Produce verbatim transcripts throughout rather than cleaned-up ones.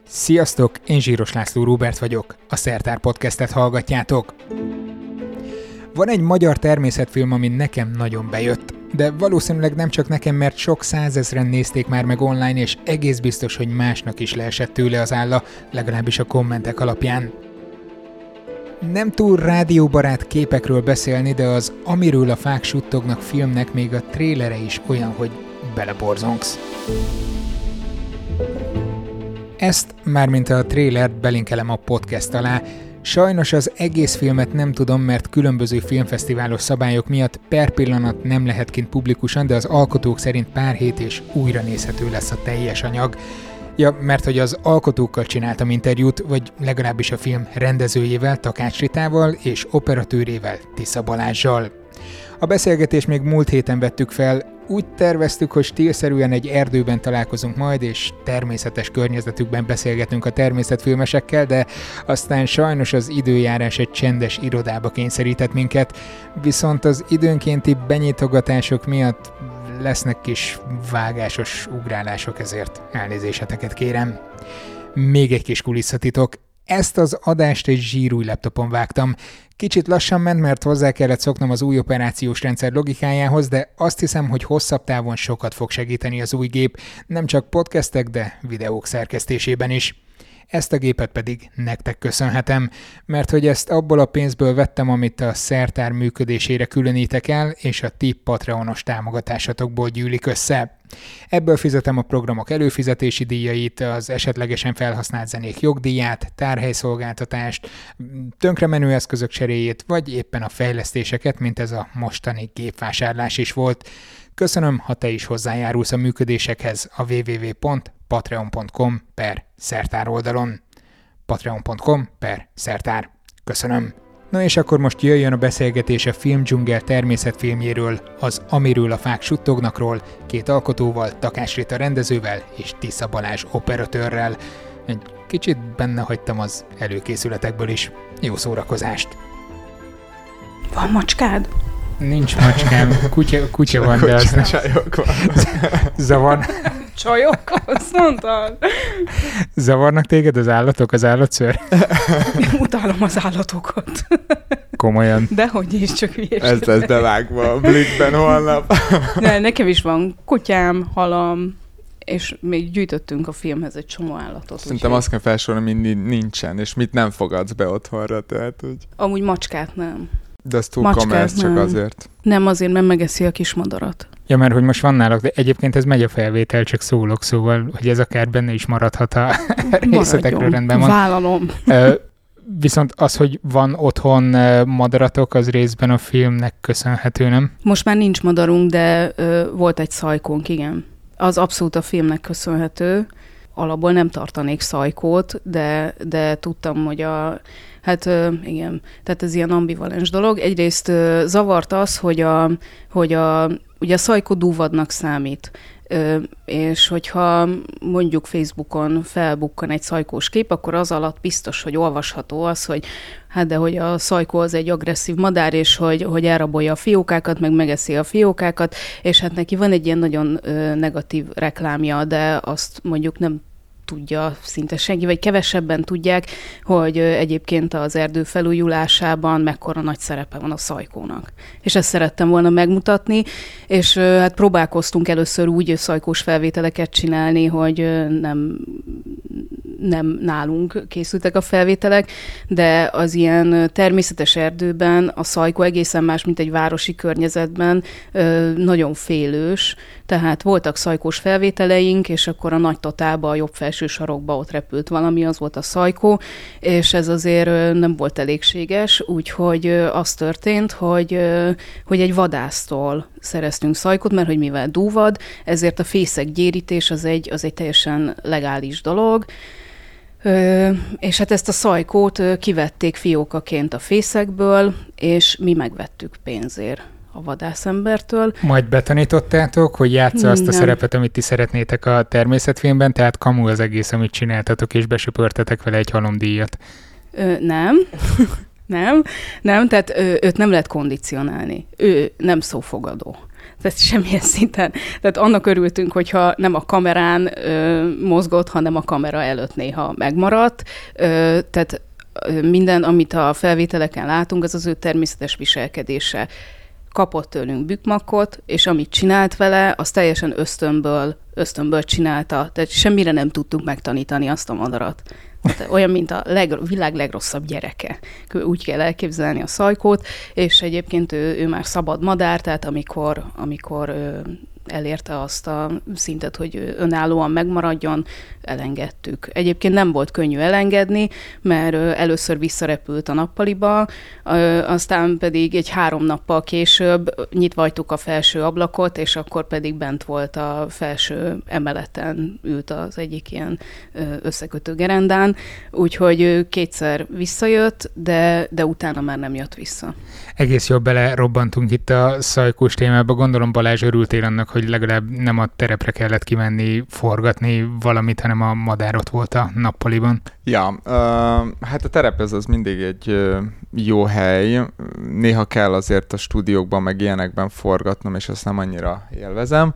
Sziasztok, én Zsíros László Róbert vagyok, a Szertár Podcastet hallgatjátok. Van egy magyar természetfilm, ami nekem nagyon bejött, de valószínűleg nem csak nekem, mert sok százezren nézték már meg online, és egész biztos, hogy másnak is leesett tőle az álla, legalábbis a kommentek alapján. Nem túl rádióbarát képekről beszélni, de az Amiről a fák suttognak filmnek még a trélere is olyan, hogy beleborzongsz. Ezt, mármint a trélert belinkelem a podcast alá. Sajnos az egész filmet nem tudom, mert különböző filmfesztiválos szabályok miatt per pillanat nem lehet kint publikusan, de az alkotók szerint pár hét és újra nézhető lesz a teljes anyag. Ja, mert hogy az alkotókkal csináltam interjút, vagy legalábbis a film rendezőjével, Takács Ritával és operatőrével, Tisza Balázssal. A beszélgetést még múlt héten vettük fel, úgy terveztük, hogy stílszerűen egy erdőben találkozunk majd, és természetes környezetükben beszélgetünk a természetfilmesekkel, de aztán sajnos az időjárás egy csendes irodába kényszerített minket, viszont az időnkénti benyitogatások miatt lesznek kis vágásos ugrálások, ezért elnézéseteket kérem. Még egy kis kulisszatitok. Ezt az adást egy zsírúj laptopon vágtam. Kicsit lassan ment, mert hozzá kellett szoknom az új operációs rendszer logikájához, de azt hiszem, hogy hosszabb távon sokat fog segíteni az új gép, nem csak podcastek, de videók szerkesztésében is. Ezt a gépet pedig nektek köszönhetem, mert hogy ezt abból a pénzből vettem, amit a Szertár működésére különítek el, és a ti Patreonos támogatásatokból gyűlik össze. Ebből fizetem a programok előfizetési díjait, az esetlegesen felhasznált zenék jogdíját, tárhelyszolgáltatást, tönkremenő eszközök cseréjét, vagy éppen a fejlesztéseket, mint ez a mostani gépvásárlás is volt. Köszönöm, ha te is hozzájárulsz a működésekhez a double-u double-u double-u pont patreon pont com per szertár oldalon. patreon pont com per szertár. Köszönöm. Na és akkor most jöjjön a beszélgetés a Filmdzsungel természetfilmjéről, az Amiről a fák suttognakról, két alkotóval, Takács Rita rendezővel és Tisza Balázs operatőrrel. Egy kicsit benne hagytam az előkészületekből is. Jó szórakozást! Van macskád? Nincs macskám, kutya, kutya van, de az nem. Csajok van. Zavar. Csajok, azt mondtad. Zavarnak téged az állatok, az állatszőr? Utálom az állatokat. Komolyan. Dehogy is, csak hülyeség. Ez lesz bevágva a Blickben holnap. De nekem is van kutyám, halam, és még gyűjtöttünk a filmhez egy csomó állatot. Szerintem azt kell felsorolni, hogy nincsen, és mit nem fogadsz be otthonra, tehát úgy. Amúgy macskát nem. De ez túl Macskát kamersz csak nem. azért. Nem azért, mert megeszi a kis madarat. Ja, mert hogy most van náluk, de egyébként ez megy a felvétel, csak szólok, szóval, hogy ez akár benne is maradhat a részletekről rendben van. Vállalom. Viszont az, hogy van otthon madaratok, az részben a filmnek köszönhető, nem? Most már nincs madarunk, de ö, volt egy szajkónk, igen. Az abszolút a filmnek köszönhető. Alapból nem tartanék szajkót, de, de tudtam, hogy a... Hát ö, igen, tehát ez ilyen ambivalens dolog. Egyrészt ö, zavart az, hogy a, hogy a, ugye a szajkó dúvadnak számít. Ö, és hogyha mondjuk Facebookon felbukkan egy szajkós kép, akkor az alatt biztos, hogy olvasható az, hogy hát de hogy a szajkó az egy agresszív madár, és hogy, hogy elrabolja a fiókákat, meg megeszi a fiókákat, és hát neki van egy ilyen nagyon ö, negatív reklámja, de azt mondjuk nem tudja szinte senki, vagy kevesebben tudják, hogy egyébként az erdő felújulásában mekkora nagy szerepe van a szajkónak. És ezt szerettem volna megmutatni, és hát próbálkoztunk először úgy szajkós felvételeket csinálni, hogy nem, nem nálunk készültek a felvételek, de az ilyen természetes erdőben a szajkó egészen más, mint egy városi környezetben, nagyon félős, tehát voltak szajkós felvételeink, és akkor a nagy totálba, a jobb felső sarokba ott repült valami, az volt a szajkó, és ez azért nem volt elégséges, úgyhogy az történt, hogy, hogy egy vadásztól szereztünk szajkót, mert hogy mivel dúvad, ezért a fészek gyérítés az egy, az egy teljesen legális dolog, Ö, és hát ezt a szajkót kivették fiókaként a fészekből, és mi megvettük pénzért a vadászembertől. Majd betanítottátok, hogy játsza azt a Nem. szerepet, amit ti szeretnétek a természetfilmben, tehát kamu az egész, amit csináltatok, és besöpörtetek vele egy halomdíjat. Ö, nem. Nem, nem, tehát ő, őt nem lehet kondicionálni. Ő nem szófogadó. Tehát semmilyen szinten. Tehát annak örültünk, hogyha nem a kamerán ö, mozgott, hanem a kamera előtt néha megmaradt. Ö, tehát minden, amit a felvételeken látunk, az az ő természetes viselkedése. Kapott tőlünk bükmakot, és amit csinált vele, az teljesen ösztönből, ösztönből csinálta. Tehát semmire nem tudtuk megtanítani azt a madarat. Tehát olyan, mint a leg, világ legrosszabb gyereke. Úgy kell elképzelni a Szajkót, és egyébként ő, ő már szabad madár, tehát amikor, amikor elérte azt a szintet, hogy önállóan megmaradjon, elengedtük. Egyébként nem volt könnyű elengedni, mert először visszarepült a nappaliba, aztán pedig egy három nappal később nyitva hagytuk a felső ablakot, és akkor pedig bent volt a felső emeleten, ült az egyik ilyen összekötő gerendán, úgyhogy kétszer visszajött, de, de utána már nem jött vissza. Egész jól bele robbantunk itt a szajkós témába. Gondolom, Balázs, örültél annak, hogy legalább nem a terepre kellett kimenni, forgatni valamit, hanem a madár ott volt a nappaliban. Ja, uh, hát a terep ez az mindig egy uh, jó hely. Néha kell azért a stúdiókban, meg ilyenekben forgatnom, és azt nem annyira élvezem.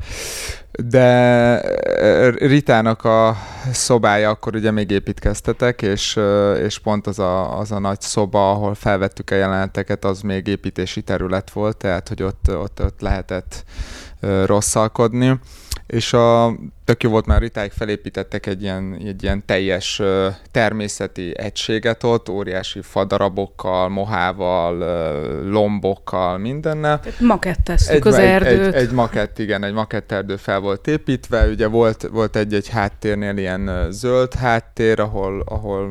De Ritának a szobája, akkor ugye még építkeztetek, és, és pont az a, az a nagy szoba, ahol felvettük a jeleneteket, az még építési terület volt, tehát hogy ott, ott, ott lehetett rosszalkodni. És a, tök jó volt, már Ritáig felépítettek egy ilyen, egy ilyen teljes természeti egységet ott, óriási fadarabokkal, mohával, lombokkal, mindennel. Maketteztük egy, az erdőt. Egy, egy, egy makett, igen, egy maketterdő fel volt építve, ugye volt, volt egy-egy háttérnél ilyen zöld háttér, ahol, ahol,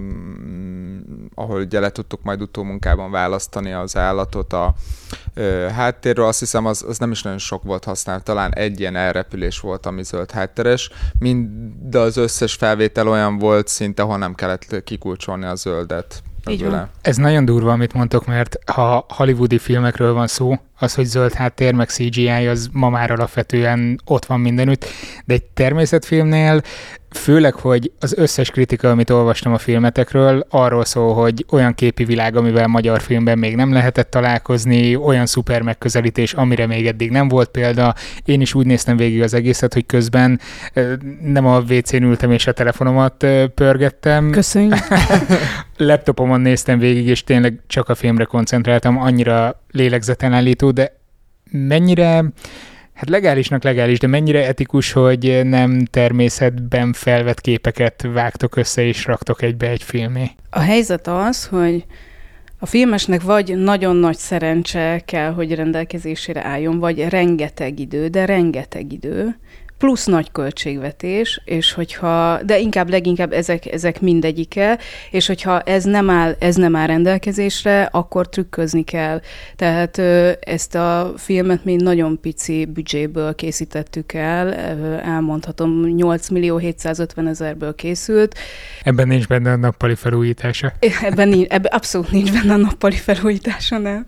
ahol ugye le tudtuk majd utómunkában választani az állatot a ö, háttérről. Azt hiszem, az, az nem is nagyon sok volt használva, talán egy ilyen elrepülés volt, ami zöld hátteres. Mind az összes felvétel olyan volt szinte, ahol nem kellett kikulcsolni a zöldet. Ez nagyon durva, amit mondtok, mert ha hollywoodi filmekről van szó, az, hogy zöld háttér, meg cé gé í, az ma már alapvetően ott van mindenütt, de egy természetfilmnél, főleg, hogy az összes kritika, amit olvastam a filmetekről, arról szól, hogy olyan képi világ, amivel magyar filmben még nem lehetett találkozni, olyan szuper megközelítés, amire még eddig nem volt példa. Én is úgy néztem végig az egészet, hogy közben nem a vécén ültem és a telefonomat pörgettem. Köszönjük! Laptopomon néztem végig, és tényleg csak a filmre koncentráltam, annyira lélegzetelállító, de mennyire, hát legálisnak legális, de mennyire etikus, hogy nem természetben felvett képeket vágtok össze és raktok egybe egy filmé? A helyzet az, hogy a filmesnek vagy nagyon nagy szerencse kell, hogy rendelkezésére álljon, vagy rengeteg idő, de rengeteg idő, plusz nagy költségvetés, és hogyha, de inkább leginkább ezek, ezek mindegyike, és hogyha ez nem áll, ez nem áll rendelkezésre, akkor trükközni kell. Tehát ezt a filmet mi nagyon pici büdzséből készítettük el, elmondhatom, nyolc millió hétszázötven ezerből készült. Ebben nincs benne a nappali felújítása. Ebben, nincs, ebben abszolút nincs benne a nappali felújítása, nem.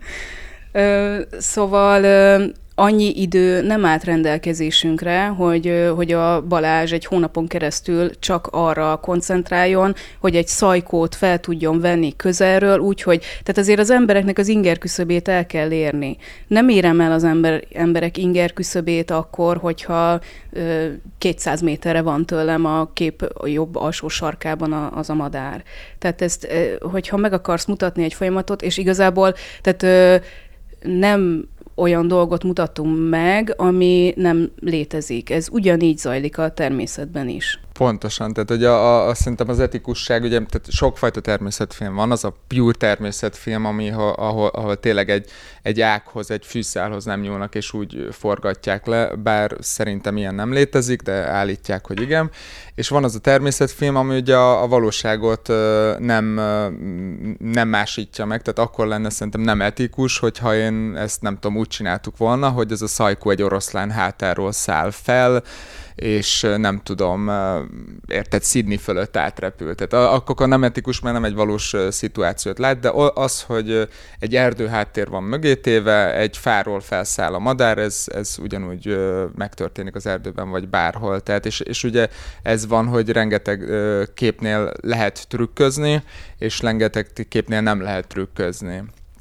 Szóval annyi idő nem állt rendelkezésünkre, hogy, hogy a Balázs egy hónapon keresztül csak arra koncentráljon, hogy egy szajkót fel tudjon venni közelről, úgyhogy, tehát azért az embereknek az inger küszöbét el kell érni. Nem érem el az ember, emberek inger küszöbét akkor, hogyha ö, kétszáz méterre van tőlem a kép a jobb alsó sarkában a, az a madár. Tehát ezt, ö, hogyha meg akarsz mutatni egy folyamatot, és igazából, tehát ö, nem olyan dolgot mutatunk meg, ami nem létezik. Ez ugyanígy zajlik a természetben is. Pontosan, tehát ugye a, a, szerintem az etikusság, ugye tehát sokfajta természetfilm van, az a pure természetfilm, ami, ahol, ahol tényleg egy, egy ághoz, egy fűszálhoz nem nyúlnak, és úgy forgatják le, bár szerintem ilyen nem létezik, de állítják, hogy igen. És van az a természetfilm, ami ugye a, a valóságot nem, nem másítja meg, tehát akkor lenne szerintem nem etikus, hogyha én ezt nem tudom, úgy csináltuk volna, hogy ez a szajkó egy oroszlán hátáról száll fel, és nem tudom, érted, Sydney fölött átrepült. Tehát akkor nem etikus, mert nem egy valós szituációt lát, de az, hogy egy erdőháttér van mögétéve, egy fáról felszáll a madár, ez, ez ugyanúgy megtörténik az erdőben, vagy bárhol. Tehát, és, és ugye ez van, hogy rengeteg képnél lehet trükközni, és rengeteg képnél nem lehet trükközni.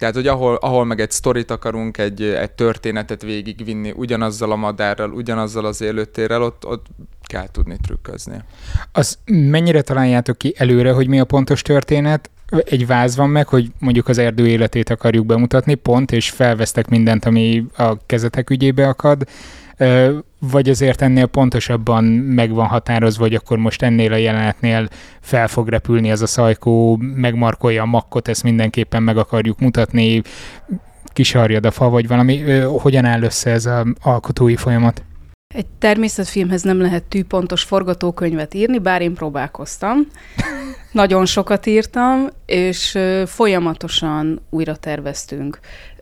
Tehát, hogy ahol, ahol meg egy sztorit akarunk, egy, egy történetet végigvinni, ugyanazzal a madárral, ugyanazzal az élőtérrel, ott, ott kell tudni trükközni. Az mennyire találjátok ki előre, hogy mi a pontos történet? Egy váz van meg, hogy mondjuk az erdő életét akarjuk bemutatni, pont, és felvesztek mindent, ami a kezetek ügyébe akad, vagy azért ennél pontosabban meg van határozva, hogy akkor most ennél a jelenetnél fel fog repülni az a szajkó, megmarkolja a makkot, ezt mindenképpen meg akarjuk mutatni, kisarjad a fa, vagy valami. Hogyan áll össze ez az alkotói folyamat? Egy természetfilmhez nem lehet tűpontos forgatókönyvet írni, bár én próbálkoztam. Nagyon sokat írtam, és folyamatosan újra terveztünk.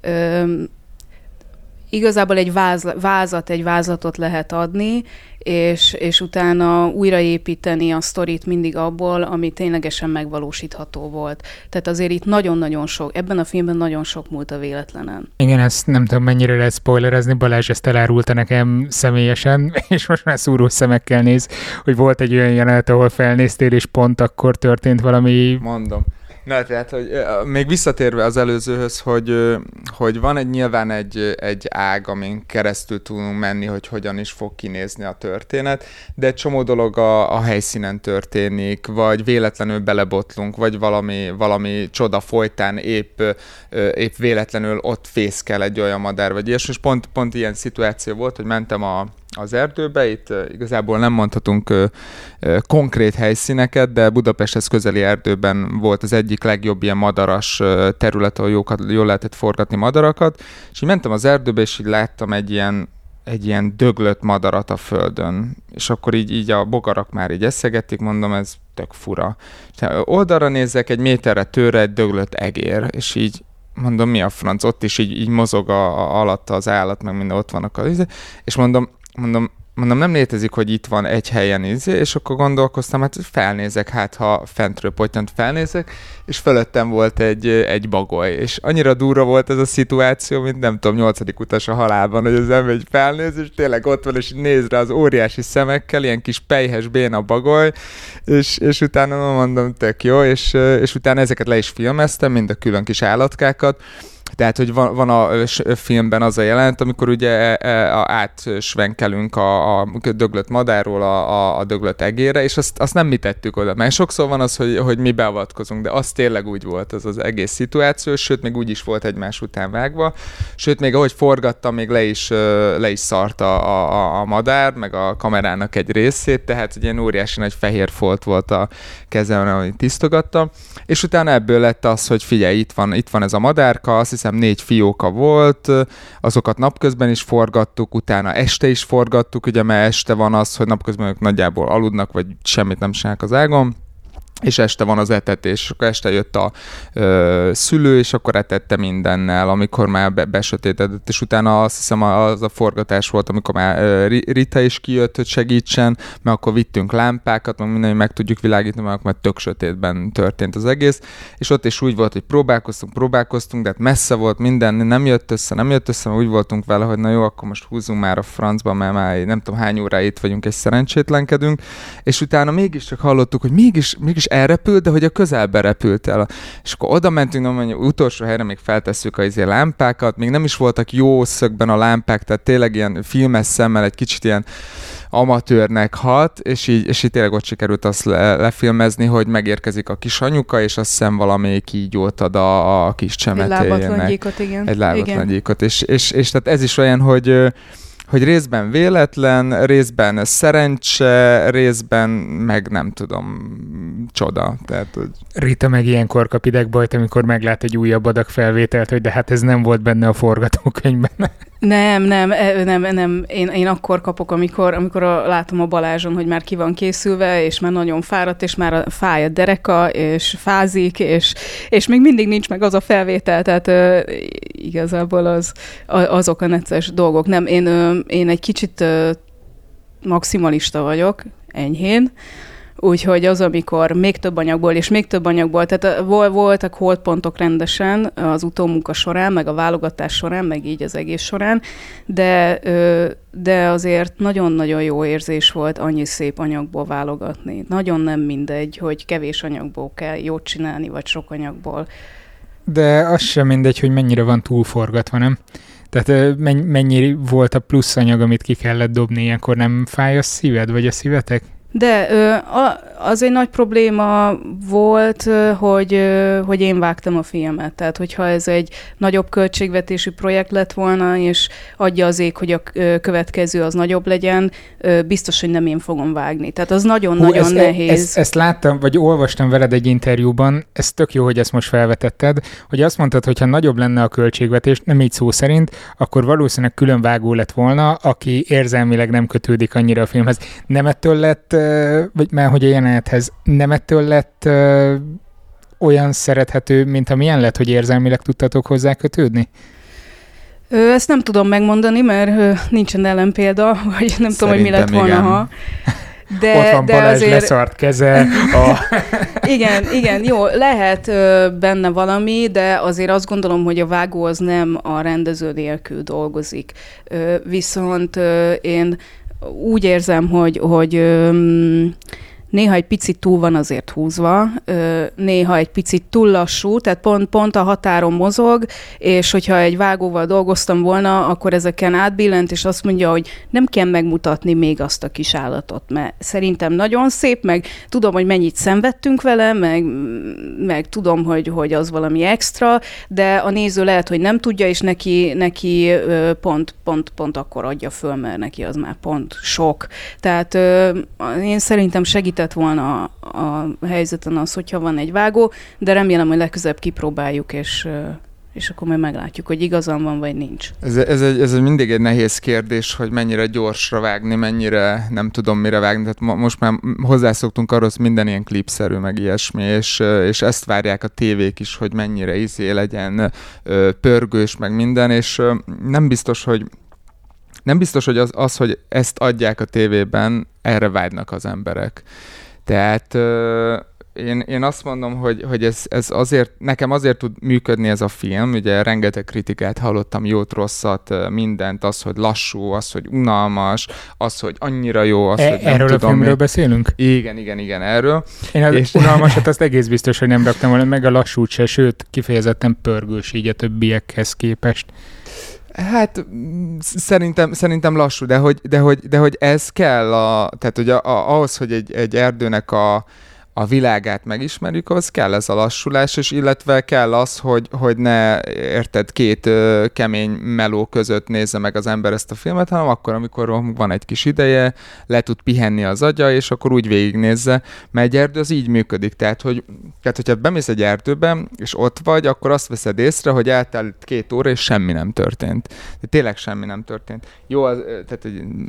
Igazából egy váz, vázat, egy vázlatot lehet adni, és, és utána újraépíteni a sztorit mindig abból, ami ténylegesen megvalósítható volt. Tehát azért itt nagyon-nagyon sok, ebben a filmben nagyon sok múlt a véletlenen. Igen, ezt nem tudom, mennyire lehet spoilerezni, Balázs ezt elárulta nekem személyesen, és most már szúrós szemekkel néz, hogy volt egy olyan jelenet, ahol felnéztél, és pont akkor történt valami... Mondom. Na, tehát, hogy még visszatérve az előzőhöz, hogy, hogy van egy nyilván egy, egy ág, amin keresztül tudunk menni, hogy hogyan is fog kinézni a történet, de egy csomó dolog a, a helyszínen történik, vagy véletlenül belebotlunk, vagy valami, valami csoda folytán épp, épp véletlenül ott fészkel egy olyan madár, vagy ilyesmi, és pont, pont ilyen szituáció volt, hogy mentem a az erdőbe, itt uh, igazából nem mondhatunk uh, uh, konkrét helyszíneket, de Budapesthez közeli erdőben volt az egyik legjobb ilyen madaras uh, terület, ahol jókat, jól lehetett forgatni madarakat, és így mentem az erdőbe, és így láttam egy ilyen, egy ilyen döglött madarat a földön, és akkor így, így a bogarak már így eszegették, mondom, ez tök fura. És oldalra nézek, egy méterre tőle egy döglött egér, és így mondom, mi a franc, ott is így, így mozog a, a, alatta az állat, meg minden ott vannak a és mondom, Mondom, mondom, nem létezik, hogy itt van egy helyen izé, és akkor gondolkoztam, hát felnézek, hát ha fentről pottyant felnézek, és fölöttem volt egy, egy bagoly, és annyira durva volt ez a szituáció, mint nem tudom, nyolcadik utas a halálban, hogy az ember egy felnéz, és tényleg ott van, és néz rá az óriási szemekkel, ilyen kis pelyhes béna bagoly, és, és utána mondom, tök jó, és, és utána ezeket le is filmeztem, mind a külön kis állatkákat. Tehát, hogy van, van a filmben az a jelenet, amikor ugye átsvenkelünk a, a döglött madárról a, a, a döglött egérre, és azt, azt nem mi tettük oda. Mert sokszor van az, hogy, hogy mi beavatkozunk, de az tényleg úgy volt ez az egész szituáció, sőt, még úgy is volt egymás után vágva. Sőt, még ahogy forgattam, még le is, le is szarta a, a, a madár, meg a kamerának egy részét, tehát egy ilyen óriási nagy fehér folt volt a kezemre, amit tisztogattam. És utána ebből lett az, hogy figyelj, itt van, itt van ez a madárka, azt hiszem négy fióka volt, azokat napközben is forgattuk, utána este is forgattuk, ugye mert este van az, hogy napközben ők nagyjából aludnak, vagy semmit nem csinálnak az ágon, és este van az etetés, és akkor este jött a ö, szülő, és akkor etette mindennel, amikor már be, besötétedett, és utána azt hiszem az a forgatás volt, amikor már ö, Rita is kijött, hogy segítsen, mert akkor vittünk lámpákat, meg minden, hogy meg tudjuk világítani, mert akkor tök sötétben történt az egész, és ott is úgy volt, hogy próbálkoztunk, próbálkoztunk, de hát messze volt minden, nem jött össze, nem jött össze, mert úgy voltunk vele, hogy na jó, akkor most húzzunk már a francba, mert már nem tudom hány óráig itt vagyunk, és szerencsétlenkedünk, és utána mégiscsak hallottuk, hogy mégis, mégis elrepült, de hogy a közelbe repült el. És akkor oda mentünk, nem mondjuk, utolsó helyre még feltesszük a izé lámpákat, még nem is voltak jó szögben a lámpák, tehát tényleg ilyen filmes szemmel egy kicsit ilyen amatőrnek hat, és így, és így tényleg ott sikerült azt le, lefilmezni, hogy megérkezik a kis anyuka, és azt hiszem valami kígyót ad a, a kis csemetéjének. Egy lábatlan gyíkot, igen. Egy lábatlan gyíkot, és, és, és tehát ez is olyan, hogy hogy részben véletlen, részben szerencse, részben meg nem tudom, csoda. Tehát, hogy... Rita meg ilyenkor kap idegbajt, amikor meglát egy újabb adag felvételt, hogy de hát ez nem volt benne a forgatókönyvben. Nem, nem, nem, nem. Én, én akkor kapok, amikor, amikor a, látom a Balázson, hogy már ki van készülve, és már nagyon fáradt, és már fáj a dereka, és fázik, és, és még mindig nincs meg az a felvétel, tehát uh, igazából az, azok a necces dolgok. Nem, én, uh, én egy kicsit uh, maximalista vagyok, enyhén, úgyhogy az, amikor még több anyagból, és még több anyagból, tehát voltak holdpontok rendesen az utómunka során, meg a válogatás során, meg így az egész során, de, de azért nagyon-nagyon jó érzés volt annyi szép anyagból válogatni. Nagyon nem mindegy, hogy kevés anyagból kell jót csinálni, vagy sok anyagból. de az sem mindegy, hogy mennyire van túlforgatva, nem? Tehát mennyi volt a plusz anyag, amit ki kellett dobni, ilyenkor nem fáj a szíved, vagy a szívetek? De az egy nagy probléma volt, hogy, hogy én vágtam a filmet. Tehát, hogyha ez egy nagyobb költségvetésű projekt lett volna, és adja az ég, hogy a következő az nagyobb legyen, biztos, hogy nem én fogom vágni. Tehát az nagyon-nagyon Hú, nehéz. Ezt, ezt láttam, vagy olvastam veled egy interjúban, ez tök jó, hogy ezt most felvetetted, hogy azt mondtad, hogy ha nagyobb lenne a költségvetés, nem így szó szerint, akkor valószínűleg külön vágó lett volna, aki érzelmileg nem kötődik annyira a filmhez. Nem ettől lett vagy már hogy a jelenethez, nem ettől lett ö, olyan szerethető, mint amilyen lett, hogy érzelmileg tudtatok hozzá kötődni? Ö, ezt nem tudom megmondani, mert ö, nincsen ellenpélda, vagy nem Szerintem tudom, hogy mi lett volna, igen. ha... De, Ott van de Balázs azért... leszart keze. A... igen, igen, jó, lehet ö, benne valami, de azért azt gondolom, hogy a vágó az nem a rendező nélkül dolgozik. Ö, viszont ö, én úgy érzem, hogy, hogy öm, néha egy picit túl van azért húzva, ö, néha egy picit túl lassú, tehát pont, pont a határon mozog, és hogyha egy vágóval dolgoztam volna, akkor ezeken átbillent, és azt mondja, hogy nem kell megmutatni még azt a kis állatot, mert szerintem nagyon szép, meg tudom, hogy mennyit szenvedtünk vele, meg, meg tudom, hogy, hogy az valami extra, de a néző lehet, hogy nem tudja, és neki, neki ö, pont, pont, pont akkor adja föl, mert neki az már pont sok. Tehát ö, én szerintem segített volna a, a helyzeten az, hogyha van egy vágó, de remélem, hogy legközelebb kipróbáljuk, és, és akkor majd meglátjuk, hogy igazán van, vagy nincs. Ez, ez, egy, ez egy mindig egy nehéz kérdés, hogy mennyire gyorsra vágni, mennyire nem tudom mire vágni. Tehát mo- most már hozzászoktunk arra, hogy minden ilyen klipszerű, meg ilyesmi, és, és ezt várják a tévék is, hogy mennyire izé legyen pörgős, meg minden, és nem biztos, hogy Nem biztos, hogy az, az, hogy ezt adják a tévében, erre vágynak az emberek. Tehát euh, én, én azt mondom, hogy, hogy ez, ez azért, nekem azért tud működni ez a film, ugye rengeteg kritikát hallottam, jót, rosszat, mindent, az, hogy lassú, az, hogy unalmas, az, hogy annyira jó, az, e, hogy nem erről tudom. Erről a filmről én... beszélünk? Igen, igen, igen, erről. Én az és... unalmasat azt egész biztos, hogy nem raktam volna, meg a lassút se, sőt, kifejezetten pörgős így a többiekhez képest. Hát szerintem, szerintem lassú, de hogy, de, hogy, de hogy ez kell, a, tehát hogy a, a, ahhoz, hogy egy, egy erdőnek a, a világát megismerjük, az kell ez a lassulás, és illetve kell az, hogy, hogy ne érted két ö, kemény meló között nézze meg az ember ezt a filmet, hanem akkor, amikor van egy kis ideje, le tud pihenni az agya, és akkor úgy végignézze, mert egy erdő az így működik, tehát, hogy, tehát hogyha bemész egy erdőbe, és ott vagy, akkor azt veszed észre, hogy eltelt két óra, és semmi nem történt. De tényleg semmi nem történt. Jó, az, tehát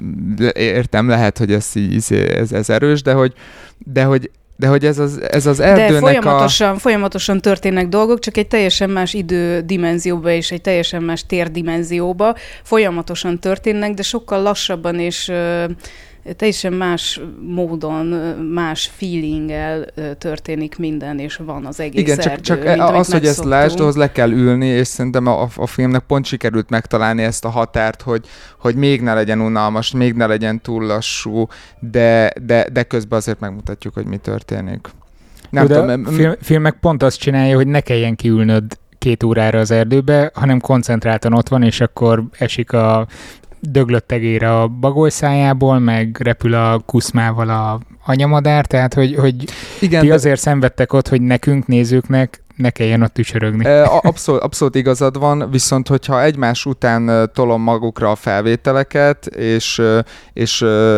értem, lehet, hogy ez, így, ez, ez erős, de hogy, de hogy De hogy ez az, ez az erdőnek De folyamatosan, a... folyamatosan történnek dolgok, csak egy teljesen más idődimenzióba és egy teljesen más térdimenzióba folyamatosan történnek, de sokkal lassabban és uh, teljesen más módon, más feelinggel történik minden, és van az egész Igen, erdő. csak, csak mint az, hogy ezt lásd, ahhoz le kell ülni, és szerintem a, a filmnek pont sikerült megtalálni ezt a határt, hogy, hogy még ne legyen unalmas, még ne legyen túl lassú, de, de, de közben azért megmutatjuk, hogy mi történik. Nem de tudom, a film, filmek pont azt csinálja, hogy ne kelljen kiülnöd két órára az erdőbe, hanem koncentráltan ott van, és akkor esik a döglött tegére a bagoly szájából, meg repül a kuszmával a anyamadár, tehát hogy, hogy igen, ti azért de... szenvedtek ott, hogy nekünk, nézőknek ne kelljen ott tücsörögni. Abszolút, abszolút igazad van, viszont hogyha egymás után tolom magukra a felvételeket, és, és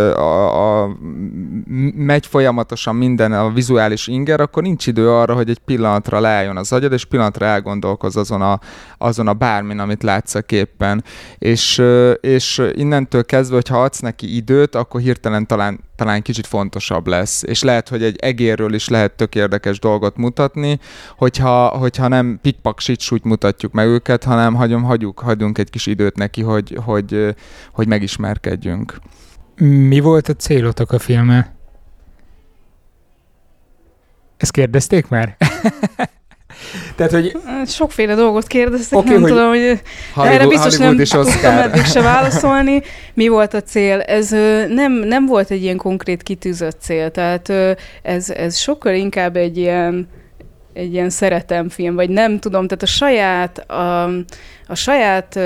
a, a, megy folyamatosan minden a vizuális inger, akkor nincs idő arra, hogy egy pillanatra leálljon az agyad, és pillanatra elgondolkoz azon a, azon a bármin, amit látsz a képen. És, és innentől kezdve, hogyha adsz neki időt, akkor hirtelen talán, talán kicsit fontosabb lesz. És lehet, hogy egy egérről is lehet tök érdekes dolgot mutatni, hogyha Ha, hogyha nem pikpak sit mutatjuk meg őket, hanem hagyom, hagyjuk, hagyunk egy kis időt neki, hogy, hogy, hogy megismerkedjünk. Mi volt a célotok a filmmel? Ezt kérdezték már? Tehát, hogy... Sokféle dolgot kérdeztek, okay, nem hogy tudom, hogy Hollywood, erre biztos Hollywood nem tudtam eddig se válaszolni. Mi volt a cél? Ez nem, nem volt egy ilyen konkrét kitűzött cél, tehát ez, ez sokkal inkább egy ilyen egy ilyen szeretemfilm, vagy nem tudom, tehát a saját, a, a saját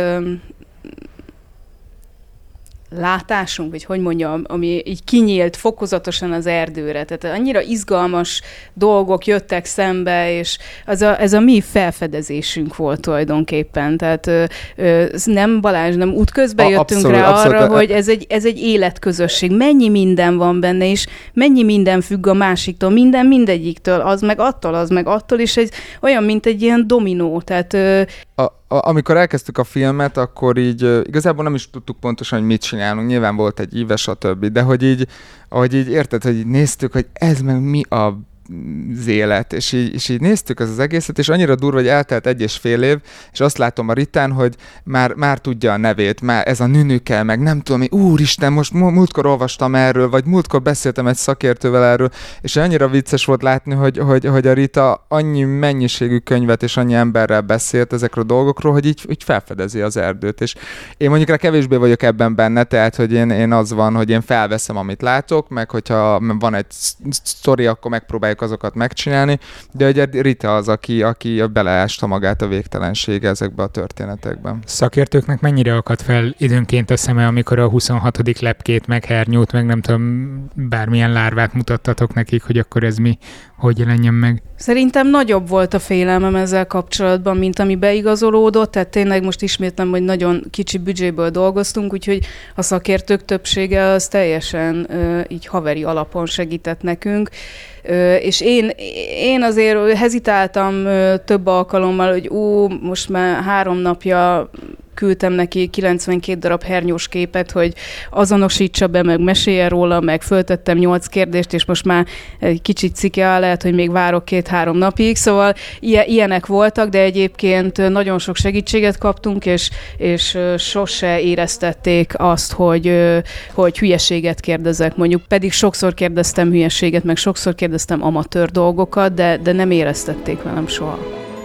látásunk, vagy hogy mondjam, ami így kinyílt fokozatosan az erdőre. Tehát annyira izgalmas dolgok jöttek szembe, és az a, ez a mi felfedezésünk volt tulajdonképpen. Tehát ö, ö, nem Balázs, nem útközben a, jöttünk abszolút, rá abszolút, arra, hogy ez egy, ez egy életközösség. Mennyi minden van benne, és mennyi minden függ a másiktól, minden mindegyiktől, az meg attól, az meg attól, és ez olyan, mint egy ilyen dominó. Tehát ö, a, a, amikor elkezdtük a filmet, akkor így uh, igazából nem is tudtuk pontosan, hogy mit csinálunk. Nyilván volt egy íves, a többi, de hogy így, ahogy így érted, hogy így néztük, hogy ez meg mi a az élet, és így, és így néztük az, az egészet, és annyira durva, hogy eltelt egy és fél év, és azt látom a Ritán, hogy már, már tudja a nevét, már ez a nünüke, meg nem tudom, hogy úristen, most múltkor olvastam erről, vagy múltkor beszéltem egy szakértővel erről, és annyira vicces volt látni, hogy, hogy, hogy a Rita annyi mennyiségű könyvet és annyi emberrel beszélt ezekről a dolgokról, hogy így, így felfedezi az erdőt, és én mondjuk rá kevésbé vagyok ebben benne, tehát, hogy én, én az van, hogy én felveszem, amit látok, meg hogyha van egy sztori, akkor megpróbáljuk azokat megcsinálni, de ugye Rita az, aki, aki beleásta magát a végtelensége ezekbe a történetekben. Szakértőknek mennyire akad fel időnként a szeme, amikor a huszonhatodik lepkét, meg hernyót, meg nem tudom, bármilyen lárvát mutattatok nekik, hogy akkor ez mi, hogy jelenjen meg? Szerintem nagyobb volt a félelmem ezzel kapcsolatban, mint ami beigazolódott, tehát tényleg most ismétlem, hogy nagyon kicsi büdzséből dolgoztunk, úgyhogy a szakértők többsége az teljesen uh, így haveri alapon segített nekünk, uh, és én, én azért hezitáltam uh, több alkalommal, hogy ú, most már három napja küldtem neki kilencvenkét darab hernyós képet, hogy azonosítsa be, meg meséljen róla, meg föltettem nyolc kérdést, és most már egy kicsit cike lehet, hogy még várok két-három napig. Szóval ilyenek voltak, de egyébként nagyon sok segítséget kaptunk, és, és sose éreztették azt, hogy, hogy hülyeséget kérdezek. Mondjuk pedig sokszor kérdeztem hülyeséget, meg sokszor kérdeztem amatőr dolgokat, de, de nem éreztették velem soha.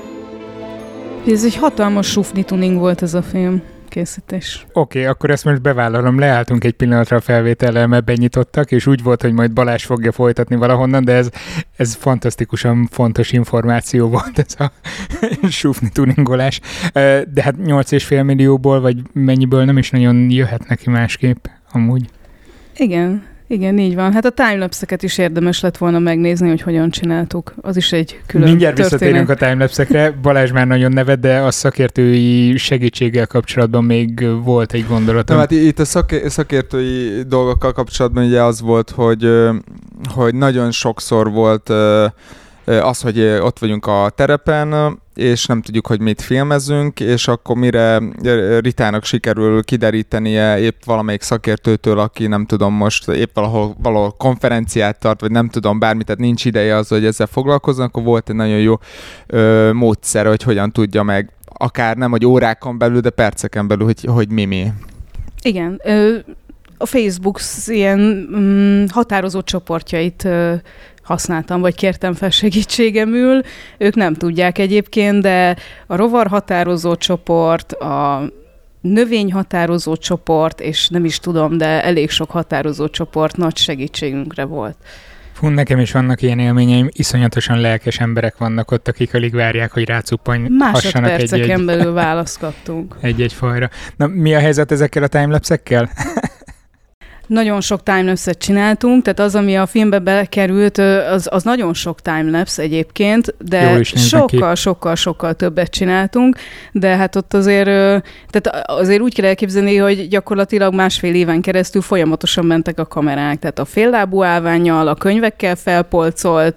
Ez egy hatalmas sufni tuning volt ez a film készítés. Oké, okay, akkor ezt most bevállalom, leálltunk egy pillanatra a felvétellel, mert benyitottak, és úgy volt, hogy majd Balázs fogja folytatni valahonnan, de ez, ez fantasztikusan fontos információ volt, ez a sufni tuningolás. De hát nyolc és fél millióból, vagy mennyiből nem is nagyon jöhet neki másképp, amúgy. Igen. Igen, így van. Hát a timelapse-eket is érdemes lett volna megnézni, hogy hogyan csináltuk. Az is egy külön Mindjárt történet. Visszatérünk a timelapse-ekre. Balázs már nagyon nevet, de a szakértői segítséggel kapcsolatban még volt egy gondolatom. Na, hát itt a szaké- szakértői dolgokkal kapcsolatban ugye az volt, hogy, hogy nagyon sokszor volt az, hogy ott vagyunk a terepen, és nem tudjuk, hogy mit filmezünk, és akkor mire Ritának sikerül kiderítenie épp valamelyik szakértőtől, aki nem tudom most épp valahol, valahol konferenciát tart, vagy nem tudom bármit, tehát nincs ideje az, hogy ezzel foglalkozzon, akkor volt egy nagyon jó ö, módszer, hogy hogyan tudja meg, akár nem, hogy órákon belül, de perceken belül, hogy, hogy mi mi. Igen, ö, a Facebook ilyen mm, határozó csoportjait ö, használtam, vagy kértem fel segítségemül. Ők nem tudják egyébként, de a rovar határozó csoport, a növény határozó csoport, és nem is tudom, de elég sok határozó csoport nagy segítségünkre volt. Fú, nekem is vannak ilyen élményeim, iszonyatosan lelkes emberek vannak ott, akik alig várják, hogy rácuppanhassanak egy-egy... Másodperceken belül választ kaptunk. Egy-egy fajra. Na, mi a helyzet ezekkel a timelapse-ekkel? Nagyon sok timelapse-et csináltunk, tehát az, ami a filmbe belekerült, az, az nagyon sok timelapse egyébként, de sokkal, sokkal, sokkal többet csináltunk, de hát ott azért, tehát azért úgy kell elképzelni, hogy gyakorlatilag másfél éven keresztül folyamatosan mentek a kamerák, tehát a féllábú állvánnyal, a könyvekkel felpolcolt,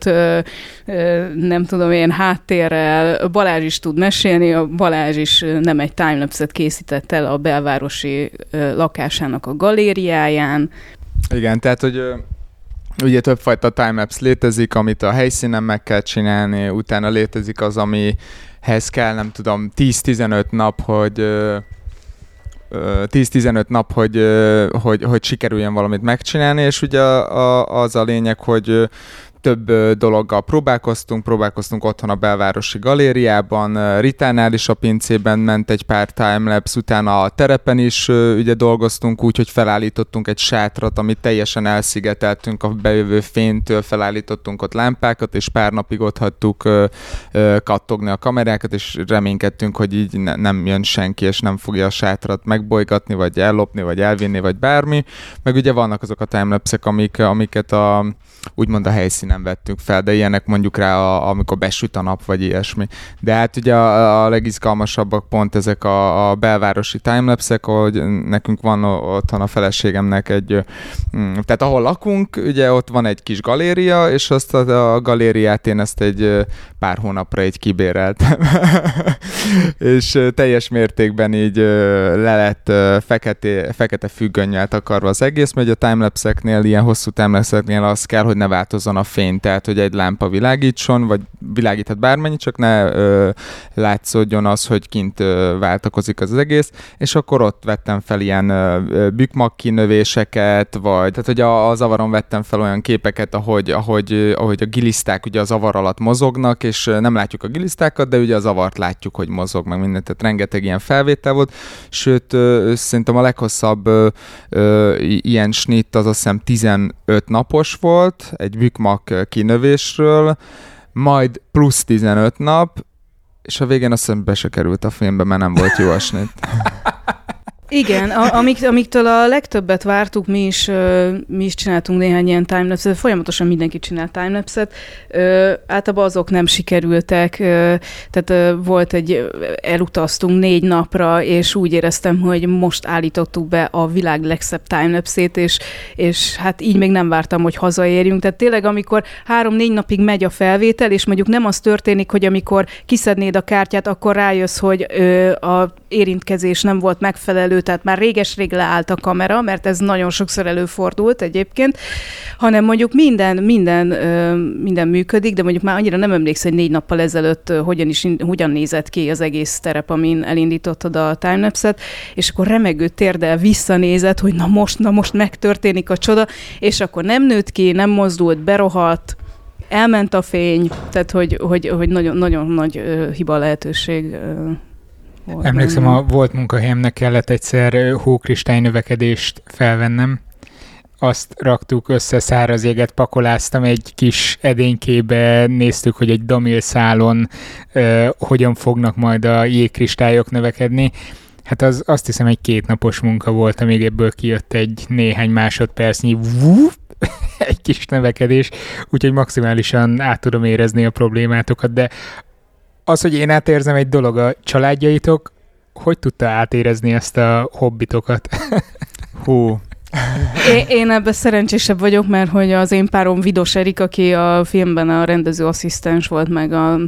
nem tudom én, háttérrel, Balázs is tud mesélni, a Balázs is nem egy timelapse-et készített el a belvárosi lakásának a galériáján. Igen, tehát, hogy ugye többfajta timelapse létezik, amit a helyszínen meg kell csinálni, utána létezik az, amihez kell, nem tudom, tíz-tizenöt nap, hogy tíz-tizenöt nap, hogy, hogy, hogy sikerüljön valamit megcsinálni, és ugye az a lényeg, hogy több dologgal próbálkoztunk, próbálkoztunk otthon a belvárosi galériában, Ritánál is a pincében ment egy pár timelapse, utána a terepen is ugye dolgoztunk úgy, hogy felállítottunk egy sátrat, amit teljesen elszigeteltünk a bejövő fénytől, felállítottunk ott lámpákat, és pár napig ott hagytuk kattogni a kamerákat, és reménykedtünk, hogy így ne, nem jön senki, és nem fogja a sátrat megbolygatni, vagy ellopni, vagy elvinni, vagy bármi. Meg ugye vannak azok a timelapse-ek, amik, amiket a, úgymond a helyszínen vettünk fel, de ilyenek mondjuk rá, a, amikor besüt a nap, vagy ilyesmi. De hát ugye a, a legizgalmasabbak pont ezek a, a belvárosi timelapse-ek, hogy nekünk van otthon a feleségemnek egy, tehát ahol lakunk, ugye ott van egy kis galéria, és azt a, a galériát én ezt egy pár hónapra így kibéreltem. És teljes mértékben így le lett fekete, fekete függönnyel takarva az egész, mert a timelapse-eknél, ilyen hosszú timelapse-eknél az kell, hogy ne változzon a fény, tehát hogy egy lámpa világítson, vagy világíthat bármennyit, csak ne ö, látszódjon az, hogy kint ö, váltakozik az egész, és akkor ott vettem fel ilyen ö, bükmak kinövéseket, vagy tehát hogy a, a zavaron vettem fel olyan képeket, ahogy, ahogy, ahogy a giliszták ugye a zavar alatt mozognak, és nem látjuk a gilisztákat, de ugye a zavart látjuk, hogy mozog, meg mindent, tehát rengeteg ilyen felvétel volt, sőt, ö, szerintem a leghosszabb ö, ö, ilyen snitt az azt hiszem tizenöt napos volt, egy bükmak kinövésről, majd plusz tizenöt nap, és a végén azt hiszem be se került a filmbe, mert nem volt jó a snitt. Igen, a, amik, amiktől a legtöbbet vártuk, mi is, uh, mi is csináltunk néhány ilyen timelapse-et, folyamatosan mindenki csinál timelapse-et, uh, általában azok nem sikerültek, uh, tehát uh, volt egy, elutaztunk négy napra, és úgy éreztem, hogy most állítottuk be a világ legszebb timelapse-ét, és, és hát így még nem vártam, hogy hazaérjünk, tehát tényleg amikor három-négy napig megy a felvétel, és mondjuk nem az történik, hogy amikor kiszednéd a kártyát, akkor rájössz, hogy uh, a érintkezés nem volt megfelelő, tehát már réges-rég leállt a kamera, mert ez nagyon sokszor előfordult egyébként, hanem mondjuk minden, minden, minden működik, de mondjuk már annyira nem emlékszem, hogy négy nappal ezelőtt hogyan, is, hogyan nézett ki az egész terep, amin elindítottad a timelapse-et, és akkor remegő térdel visszanézett, hogy na most, na most megtörténik a csoda, és akkor nem nőtt ki, nem mozdult, berohadt, elment a fény, tehát hogy, hogy, hogy nagyon, nagyon nagy hiba lehetőség volt. Emlékszem, benne. A volt munkahelyemnek kellett egyszer hókristály növekedést felvennem. Azt raktuk össze, száraz jéget pakoláztam egy kis edénykébe, néztük, hogy egy damilszálon uh, hogyan fognak majd a jégkristályok növekedni. Hát az azt hiszem egy kétnapos munka volt, amíg ebből kijött egy néhány másodpercnyi vup, egy kis növekedés, úgyhogy maximálisan át tudom érezni a problémátokat, de az, hogy én átérzem egy dolog, a családjaitok, hogy tudta átérezni ezt a hobbitokat? Hú. Én, én ebben szerencsésebb vagyok, mert hogy az én párom Vidos Erik, aki a filmben a rendezőasszisztens volt, meg a,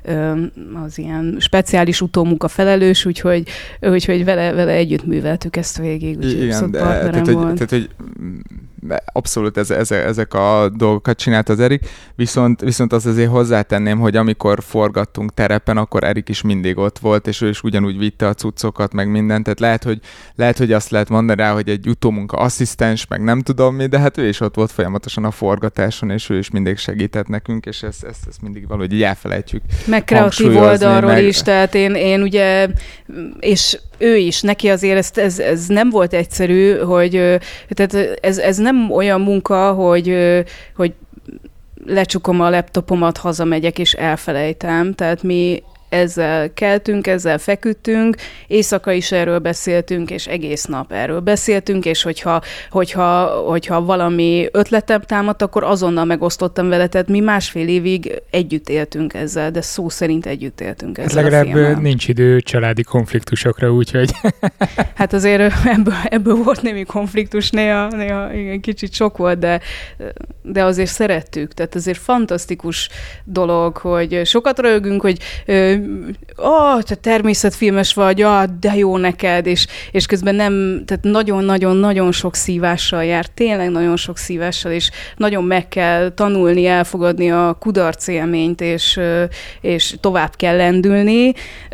az ilyen speciális utómunka felelős, úgyhogy, úgyhogy vele, vele együtt műveltük ezt végig. Úgyhogy igen, de, tehát, hogy, tehát, hogy abszolút ez, ez, ezek a dolgokat csinált az Erik, viszont, viszont az azért hozzátenném, hogy amikor forgattunk terepen, akkor Erik is mindig ott volt, és ő is ugyanúgy vitte a cuccokat, meg mindent, tehát lehet, hogy, lehet, hogy azt lehet mondani rá, hogy egy utómunka asszisztens, meg nem tudom mi, de hát ő is ott volt folyamatosan a forgatáson, és ő is mindig segített nekünk, és ezt, ezt, ezt mindig valahogy így elfelejtjük. Meg kreatív oldalról meg... is, tehát én, én ugye, és ő is, neki azért ez, ez, ez nem volt egyszerű, hogy tehát ez, ez nem olyan munka, hogy, hogy lecsukom a laptopomat, hazamegyek és elfelejtem. Tehát mi ezzel keltünk, ezzel feküdtünk, éjszaka is erről beszéltünk, és egész nap erről beszéltünk, és hogyha, hogyha, hogyha valami ötletem támadt, akkor azonnal megosztottam vele, tehát mi másfél évig együtt éltünk ezzel, de szó szerint együtt éltünk ezzel. Hát legalább nincs idő családi konfliktusokra, úgyhogy... Hát azért ebből, ebből volt némi konfliktus, néha, néha igen, kicsit sok volt, de, de azért szerettük, tehát azért fantasztikus dolog, hogy sokat röhögünk, hogy ó, te természetfilmes vagy, ah, de jó neked, és, és közben nem, tehát nagyon-nagyon-nagyon sok szívással jár, tényleg nagyon sok szívással, és nagyon meg kell tanulni, elfogadni a kudarc élményt, és, és tovább kell lendülni,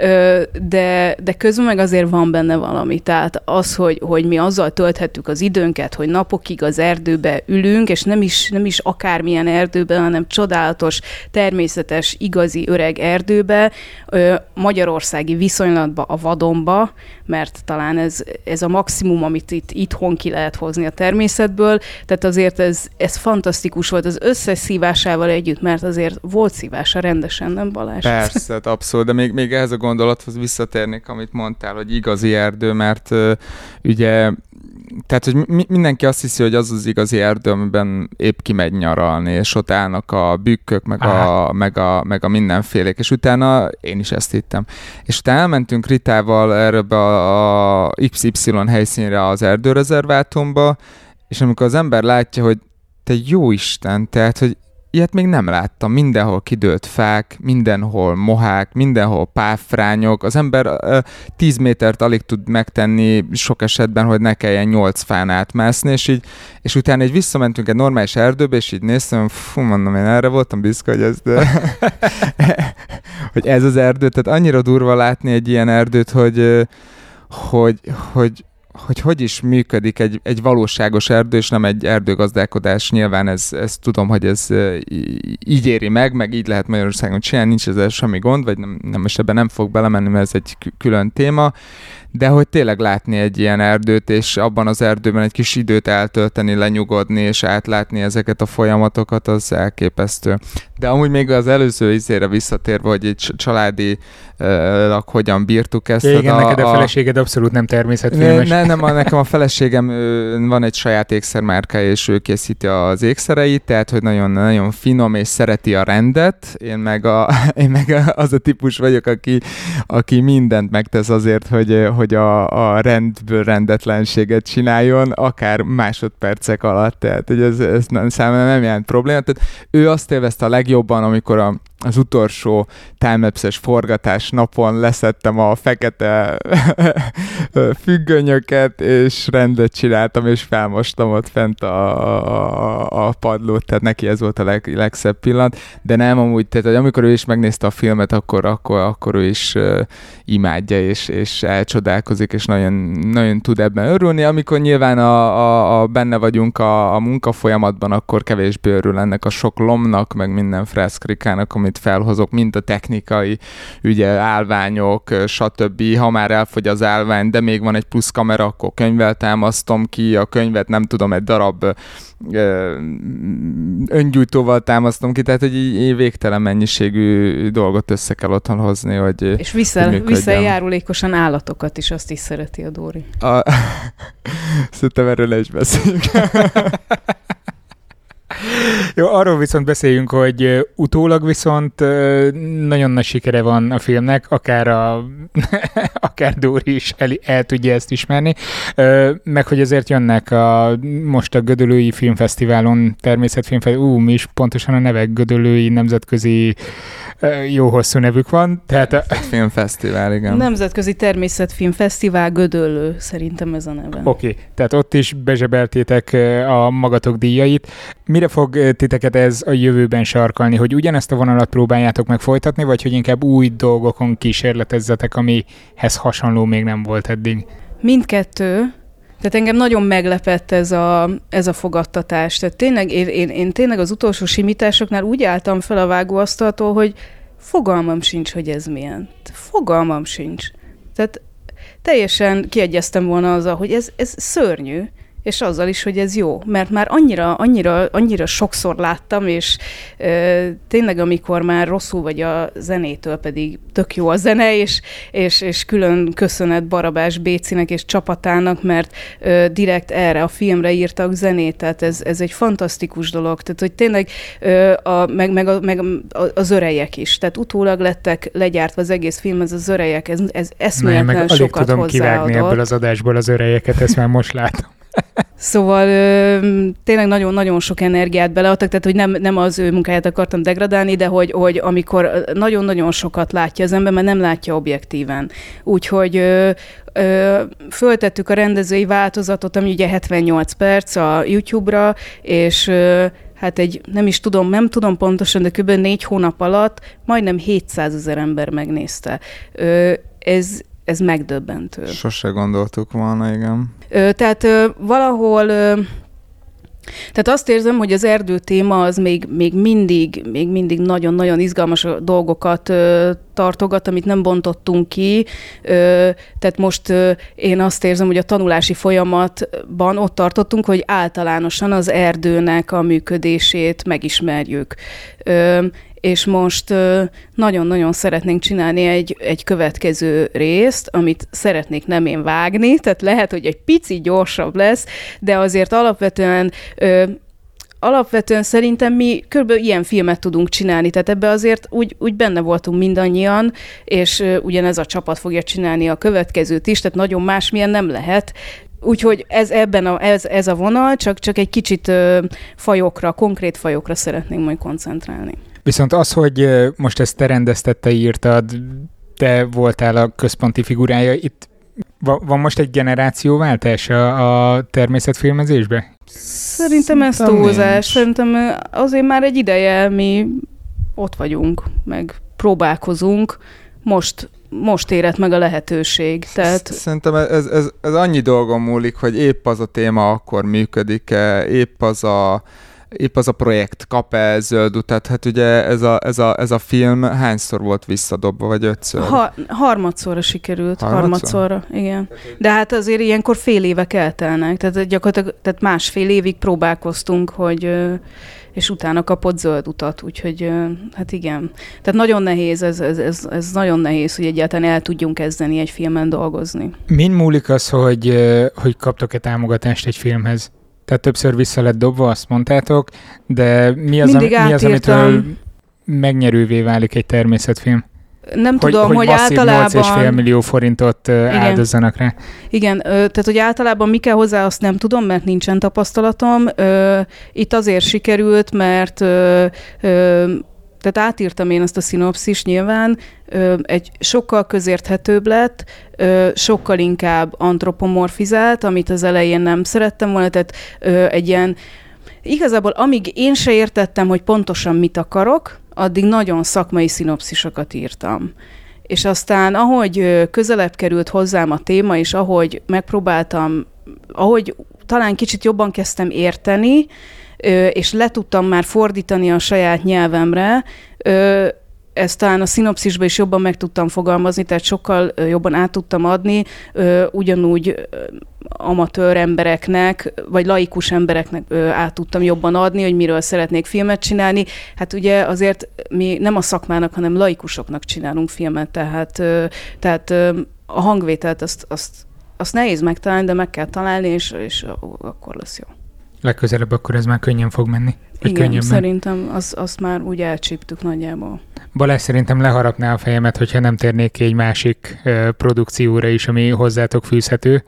de, de közben meg azért van benne valami. Tehát az, hogy, hogy mi azzal tölthettük az időnket, hogy napokig az erdőbe ülünk, és nem is, nem is akármilyen erdőben, hanem csodálatos, természetes, igazi öreg erdőbe, magyarországi viszonylatba, a vadonba, mert talán ez, ez a maximum, amit itt itthon ki lehet hozni a természetből, tehát azért ez, ez fantasztikus volt az összes szívásával együtt, mert azért volt szívása rendesen, nem Balázs? Persze, abszolút, de még, még ehhez a gondolathoz visszatérnék, amit mondtál, hogy igazi erdő, mert uh, ugye tehát, hogy mi, mindenki azt hiszi, hogy az az igazi erdő, amiben épp kimegy nyaralni, és ott állnak a bükkök, meg a, meg, a, meg a mindenfélék, és utána én is ezt hittem. És utána elmentünk Ritával erre a, a iksz ipszilon helyszínre az erdőrezervátumba, és amikor az ember látja, hogy te jó Isten, tehát, hogy ilyet még nem láttam. Mindenhol kidőlt fák, mindenhol mohák, mindenhol páfrányok. Az ember uh, tíz métert alig tud megtenni sok esetben, hogy ne kelljen nyolc fán átmászni, és így, és utána így visszamentünk egy normális erdőbe, és így néztem, fú, mondom, én erre voltam büszke, hogy ez, de... hogy ez az erdő, tehát annyira durva látni egy ilyen erdőt, hogy, hogy, hogy hogy hogy is működik egy, egy valóságos erdő, és nem egy erdőgazdálkodás. Nyilván ez, ez tudom, hogy ez így éri meg, meg így lehet Magyarországon csinálni, nincs ezzel semmi gond, vagy nem, nem most ebben nem fog belemenni, mert ez egy külön téma, de hogy tényleg látni egy ilyen erdőt, és abban az erdőben egy kis időt eltölteni, lenyugodni, és átlátni ezeket a folyamatokat, az elképesztő. De amúgy még az előző izére visszatérve, hogy egy családi uh, hogyan bírtuk ezt. Igen, a, neked a feleséged abszolút nem természetfilmes. Ne, nem, a, nekem a feleségem van egy saját ékszermárkája, és ő készíti az ékszereit, tehát, hogy nagyon, nagyon finom, és szereti a rendet. Én meg, a, én meg az a típus vagyok, aki, aki mindent megtesz azért, hogy, hogy a, a rendből rendetlenséget csináljon, akár másodpercek alatt. Tehát, hogy ez, ez számomra nem jelent probléma. Tehát ő azt élvezte a legjobban, amikor a az utolsó timelapse-es forgatás napon leszettem a fekete függönyöket, és rendet csináltam, és felmostam ott fent a, a, a padlót, tehát neki ez volt a leg, legszebb pillanat, de nem amúgy, tehát hogy amikor ő is megnézte a filmet, akkor, akkor, akkor ő is uh, imádja, és, és elcsodálkozik, és nagyon, nagyon tud ebben örülni. Amikor nyilván a, a, a benne vagyunk a, a munkafolyamatban, akkor kevésbé örül ennek a sok lomnak, meg minden freszkrikának, amit felhozok, mint a technikai, ugye állványok, stb. Ha már elfogy az állvány, de még van egy plusz kamera, akkor könyvvel támasztom ki, a könyvet nem tudom, egy darab ö, öngyújtóval támasztom ki, tehát hogy így végtelen mennyiségű dolgot össze kell otthon hozni, hogy és visszajárulékosan állatokat is, azt is szereti a Dóri. A... Szerintem erről le is beszéljünk. Jó, arról viszont beszéljünk, hogy utólag viszont nagyon nagy sikere van a filmnek, akár, a, akár Dóri is el, el tudja ezt ismerni, meg hogy azért jönnek a, most a Gödöllői Filmfesztiválon, természetfilmfesztiválon, ú, mi is pontosan a nevek, Gödöllői Nemzetközi, jó hosszú nevük van. Tehát a... Filmfesztivál, igen. Nemzetközi Természetfilmfesztivál Gödöllő, szerintem ez a neve. Oké, okay. Tehát ott is bezsebeltétek a magatok díjait. Mire fog titeket ez a jövőben sarkalni, hogy ugyanezt a vonalat próbáljátok meg folytatni, vagy hogy inkább új dolgokon kísérletezzetek, amihez hasonló még nem volt eddig? Mindkettő. Tehát engem nagyon meglepett ez a, ez a fogadtatás. Tehát tényleg, én, én, én tényleg az utolsó simításoknál úgy álltam fel a vágóasztaltól, hogy fogalmam sincs, hogy ez milyen. Fogalmam sincs. Tehát teljesen kiegyeztem volna azzal, hogy ez, ez szörnyű, és azzal is, hogy ez jó, mert már annyira, annyira, annyira sokszor láttam, és ö, tényleg amikor már rosszul vagy a zenétől, pedig tök jó a zene, és, és, és külön köszönet Barabás Bécinek és csapatának, mert ö, direkt erre a filmre írtak zenét, tehát ez, ez egy fantasztikus dolog, tehát hogy tényleg ö, a, meg, meg, a, meg az Örejek is, tehát utólag lettek legyártva az egész film, ez az Örejek, ez, ez eszméletlen sokat hozzáadott. Alig tudom kivágni ebből az adásból az Örejeket, ezt már most látom. Szóval ö, tényleg nagyon-nagyon sok energiát beleadtak, tehát hogy nem, nem az ő munkáját akartam degradálni, de hogy, hogy amikor nagyon-nagyon sokat látja az ember, mert nem látja objektíven. Úgyhogy ö, ö, föltettük a rendezői változatot, ami ugye hetvennyolc perc a YouTube-ra, és ö, hát egy, nem is tudom, nem tudom pontosan, de kb. négy hónap alatt majdnem hétszázezer ember megnézte. Ö, ez Ez megdöbbentő. Sose gondoltuk volna, igen. Ö, tehát ö, valahol, ö, tehát azt érzem, hogy az erdő téma az még, még mindig, még mindig nagyon-nagyon izgalmas dolgokat ö, tartogat, amit nem bontottunk ki. Ö, tehát most ö, én azt érzem, hogy a tanulási folyamatban ott tartottunk, hogy általánosan az erdőnek a működését megismerjük. Ö, és most ö, nagyon-nagyon szeretnénk csinálni egy, egy következő részt, amit szeretnék nem én vágni, tehát lehet, hogy egy pici gyorsabb lesz, de azért alapvetően ö, alapvetően szerintem mi körülbelül ilyen filmet tudunk csinálni, tehát ebbe azért úgy, úgy benne voltunk mindannyian, és ö, ugyanez a csapat fogja csinálni a következőt is, tehát nagyon másmilyen nem lehet. Úgyhogy ez, ebben a, ez, ez a vonal, csak, csak egy kicsit ö, fajokra, konkrét fajokra szeretnénk majd koncentrálni. Viszont az, hogy most ezt te rendezted, te írtad, te voltál a központi figurája, itt van most egy generációváltás a, a természetfilmezésbe? Szerintem ez túlzás. Szerintem azért már egy ideje mi ott vagyunk, meg próbálkozunk. Most, most érett meg a lehetőség. Tehát... Szerintem ez, ez, ez annyi dolgon múlik, hogy épp az a téma akkor működik-e, épp az a épp az a projekt kap-e zöld utat, hát ugye ez a, ez, a, ez a film hányszor volt visszadobva, vagy ötször? Ha, harmadszorra sikerült, Harmadszor? harmadszorra, igen. De hát azért ilyenkor fél évek eltelnek, tehát gyakorlatilag tehát másfél évig próbálkoztunk, hogy, és utána kapott zöld utat, úgyhogy hát igen. Tehát nagyon nehéz, ez, ez, ez, ez nagyon nehéz, hogy egyáltalán el tudjunk kezdeni egy filmen dolgozni. Min múlik az, hogy, hogy kaptok-e támogatást egy filmhez? Tehát többször vissza lett dobva, azt mondtátok, de mi az, ami, mi az amitől megnyerővé válik egy természetfilm? Nem hogy, tudom, hogy, hogy masszív általában... nyolc egész öt millió forintot igen. áldozzanak rá. Igen, tehát hogy általában mi kell hozzá, azt nem tudom, mert nincsen tapasztalatom. Itt azért sikerült, mert tehát átírtam én ezt a szinopszist nyilván, egy sokkal közérthetőbb lett, sokkal inkább antropomorfizált, amit az elején nem szerettem volna, tehát egy ilyen, igazából amíg én se értettem, hogy pontosan mit akarok, addig nagyon szakmai szinopszisokat írtam. És aztán, ahogy közelebb került hozzám a téma, és ahogy megpróbáltam, ahogy talán kicsit jobban kezdtem érteni, és le tudtam már fordítani a saját nyelvemre, ezt talán a szinopszisba is jobban meg tudtam fogalmazni, tehát sokkal jobban át tudtam adni, ugyanúgy amatőr embereknek, vagy laikus embereknek át tudtam jobban adni, hogy miről szeretnék filmet csinálni. Hát ugye azért mi nem a szakmának, hanem laikusoknak csinálunk filmet, tehát, tehát a hangvételt azt, azt, azt nehéz megtalálni, de meg kell találni, és, és akkor lesz jó. Legközelebb akkor ez már könnyen fog menni. Igen, könnyebben. Szerintem az, azt már úgy elcsíptük nagyjából. Balázs, szerintem leharapná a fejemet, hogyha nem térnék ki egy másik uh, produkcióra is, ami hozzátok fűzhető.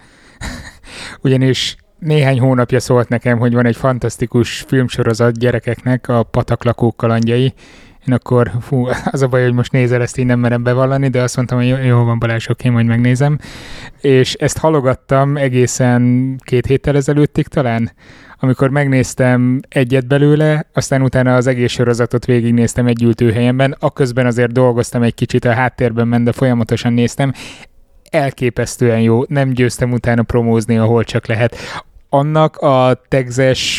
Ugyanis néhány hónapja szólt nekem, hogy van egy fantasztikus filmsorozat gyerekeknek, a Pataklakók kalandjai. Én akkor, fú, az a baj, hogy most nézel, ezt én nem merem bevallani, de azt mondtam, hogy jó, jó van Balázs, oké, majd megnézem. És ezt halogattam egészen két héttel ezelőttig talán, amikor megnéztem egyet belőle, aztán utána az egész sorozatot végignéztem egy ültőhelyemben, akközben azért dolgoztam egy kicsit a háttérben, ment, de folyamatosan néztem. Elképesztően jó, nem győztem utána promózni, ahol csak lehet. Annak a tegzes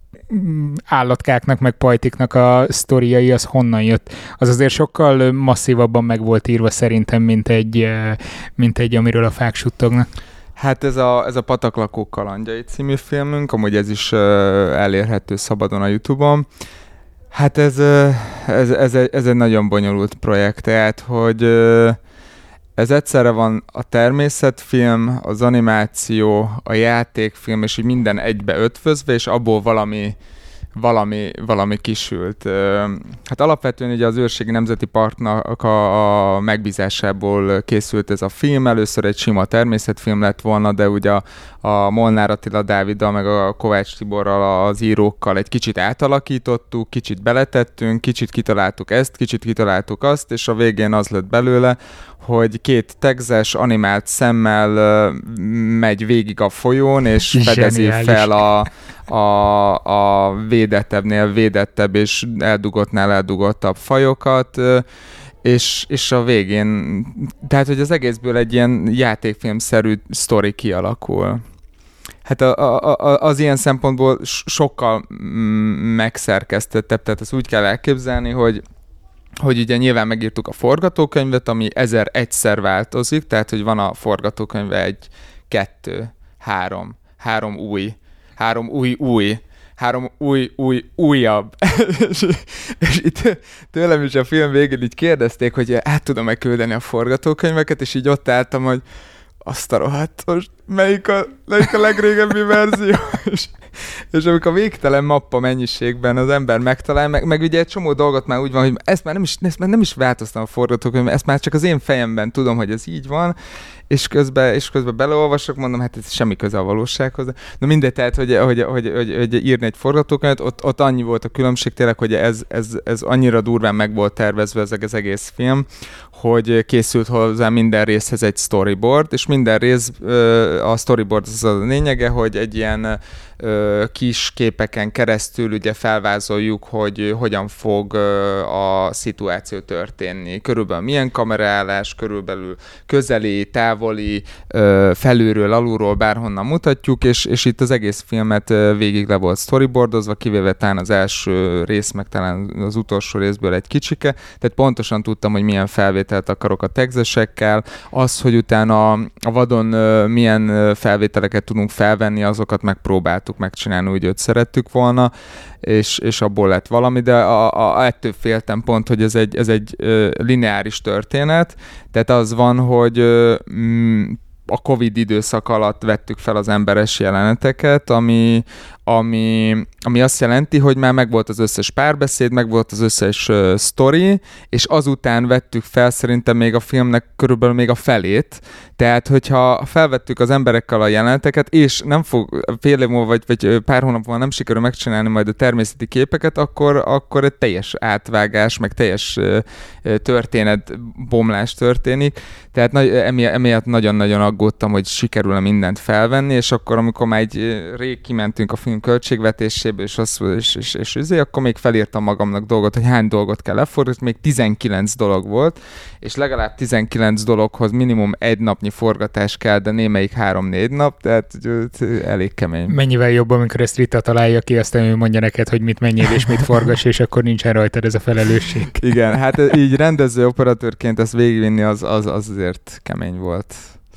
állatkáknak, meg pajtiknak a sztoriai, az honnan jött? Az azért sokkal masszívabban meg volt írva szerintem, mint egy, mint egy amiről a fák suttognak. Hát ez a, ez a Pataklakók kalandjai című filmünk, amúgy ez is uh, elérhető szabadon a YouTube-on. Hát ez, uh, ez, ez, egy, ez egy nagyon bonyolult projekt, tehát, hogy uh, ez egyszerre van a természetfilm, az animáció, a játékfilm, és így minden egybe ötvözve, és abból valami, valami, valami kisült. Hát alapvetően ugye az Őrségi Nemzeti Parknak a, a megbízásából készült ez a film. Először egy sima természetfilm lett volna, de ugye a, a Molnár Attila Dáviddal, meg a Kovács Tiborral, az írókkal egy kicsit átalakítottuk, kicsit beletettünk, kicsit kitaláltuk ezt, kicsit kitaláltuk azt, és a végén az lett belőle, hogy két tegzes animált szemmel uh, megy végig a folyón, és fedezi Zseniális. fel a, a, a védettebbnél védettebb és eldugottnál eldugottabb fajokat, uh, és, és a végén, tehát hogy az egészből egy ilyen játékfilmszerű sztori kialakul. Hát a, a, a, az ilyen szempontból sokkal megszerkesztettebb, tehát ezt úgy kell elképzelni, hogy hogy ugye nyilván megírtuk a forgatókönyvet, ami ezer egyszer változik, tehát hogy van a forgatókönyve egy, kettő, három, három új, három új, új, három új, új, újabb. és, és itt tőlem is a film végén így kérdezték, hogy át tudom-e küldeni a forgatókönyveket, és így ott álltam, hogy azt a rohadt, most melyik a, melyik a legrégebbi verzió? és, és amikor végtelen mappa mennyiségben az ember megtalál, meg, meg ugye egy csomó dolgot már úgy van, hogy ezt már nem is, ezt már nem is változtam a forgatókönyvben, ezt már csak az én fejemben tudom, hogy ez így van, és közben, és közben beleolvasok, mondom, hát ez semmi köze a valósághoz. Na mindegy, tehát, hogy, hogy, hogy, hogy, hogy írni egy forgatókönyvet, ott, ott annyi volt a különbség tényleg, hogy ez, ez, ez annyira durván meg volt tervezve ez az egész film, hogy készült hozzá minden részhez egy storyboard, és minden rész, a storyboard az a lényege, hogy egy ilyen kis képeken keresztül ugye felvázoljuk, hogy hogyan fog a szituáció történni. Körülbelül milyen kameraállás, körülbelül közeli, távoli, felülről, alulról, bárhonnan mutatjuk, és, és itt az egész filmet végig le volt storyboardozva, kivéve talán az első rész, meg talán az utolsó részből egy kicsike, tehát pontosan tudtam, hogy milyen felvételt akarok a tegzesekkel, az, hogy utána a vadon milyen felvételeket tudunk felvenni, azokat megpróbáltuk megcsinálni, úgy őt szerettük volna, és, és abból lett valami, de a, a, ettől féltem pont, hogy ez egy, ez egy uh, lineáris történet, tehát az van, hogy uh, a Covid időszak alatt vettük fel az emberes jeleneteket, ami, ami, ami azt jelenti, hogy már megvolt az összes párbeszéd, megvolt az összes uh, sztori, és azután vettük fel szerintem még a filmnek körülbelül még a felét. Tehát, hogyha felvettük az emberekkel a jeleneteket, és nem fog fél év múlva, vagy, vagy pár hónap múlva nem sikerül megcsinálni majd a természeti képeket, akkor, akkor egy teljes átvágás, meg teljes uh, történetbomlás történik. Tehát emi, emiatt nagyon-nagyon aggódtam, hogy sikerül-e mindent felvenni, és akkor, amikor már egy rég kimentünk a film költségvetéséből, és, az, és, és, és, és akkor még felírtam magamnak dolgot, hogy hány dolgot kell lefordítani, még tizenkilenc dolog volt, és legalább tizenkilenc dologhoz minimum egy napnyi forgatás kell, de némelyik három-négy nap, tehát elég kemény. Mennyivel jobb, amikor ezt Rita találja ki, aztán ő mondja neked, hogy mit menjél és mit forgass, és akkor nincsen rajtad ez a felelősség. Igen, hát így rendező operatőrként ezt végigvinni az, az, az azért kemény volt.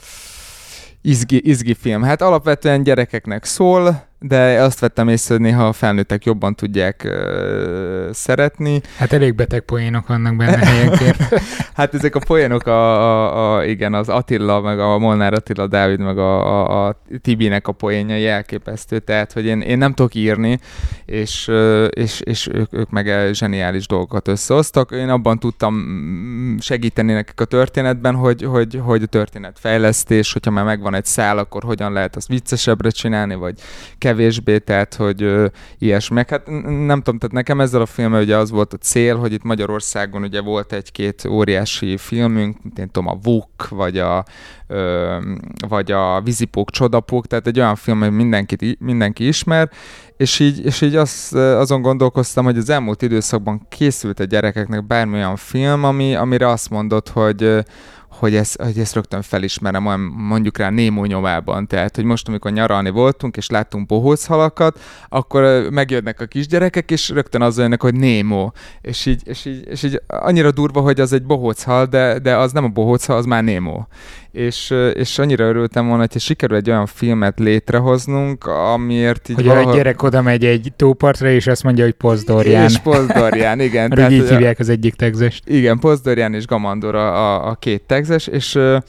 Izgi, izgi film. Hát alapvetően gyerekeknek szól, de azt vettem észre, hogy néha a felnőttek jobban tudják uh, szeretni. Hát elég beteg poénok vannak benne helyenként. Hát ezek a poénok, a, a, a, igen, az Attila, meg a Molnár Attila Dávid, meg a, a, a Tibinek a poénjai elképesztő, tehát, hogy én, én nem tudok írni, és, és, és ők, ők meg zseniális dolgokat összehoztak. Én abban tudtam segíteni nekik a történetben, hogy, hogy, hogy a történetfejlesztés, hogyha már megvan egy szál, akkor hogyan lehet azt viccesebbre csinálni, vagy kevésbé, tehát, hogy ö, ilyesmek. Hát nem tudom, tehát nekem ezzel a filmmel ugye az volt a cél, hogy itt Magyarországon ugye volt egy-két óriási filmünk, én tudom, a Vuk, vagy a, ö, vagy a Vízipók, Csodapók, tehát egy olyan film, hogy mindenki, mindenki ismer, és így, és így az, azon gondolkoztam, hogy az elmúlt időszakban készült a gyerekeknek bármilyen film, ami, amire azt mondod, hogy hogy ezt, hogy ezt rögtön felismerem, olyan mondjuk rá Némó nyomában. Tehát, hogy most, amikor nyaralni voltunk, és láttunk bohóchalakat, akkor megjönnek a kisgyerekek, és rögtön az jönnek, hogy Némó. És így, és így, és így annyira durva, hogy az egy bohóchal, de, de az nem a bohóchal, az már Némó. És, és annyira örültem volna, hogyha sikerül egy olyan filmet létrehoznunk, amiért így hogy valahol... a gyerek oda megy egy tópartra, és azt mondja, hogy Pozdorján. És Pozdorján, igen. Tehát, így hívják az egyik tegzest. Igen, Pozdorján és Gamandor a, a, a két tegzes, és,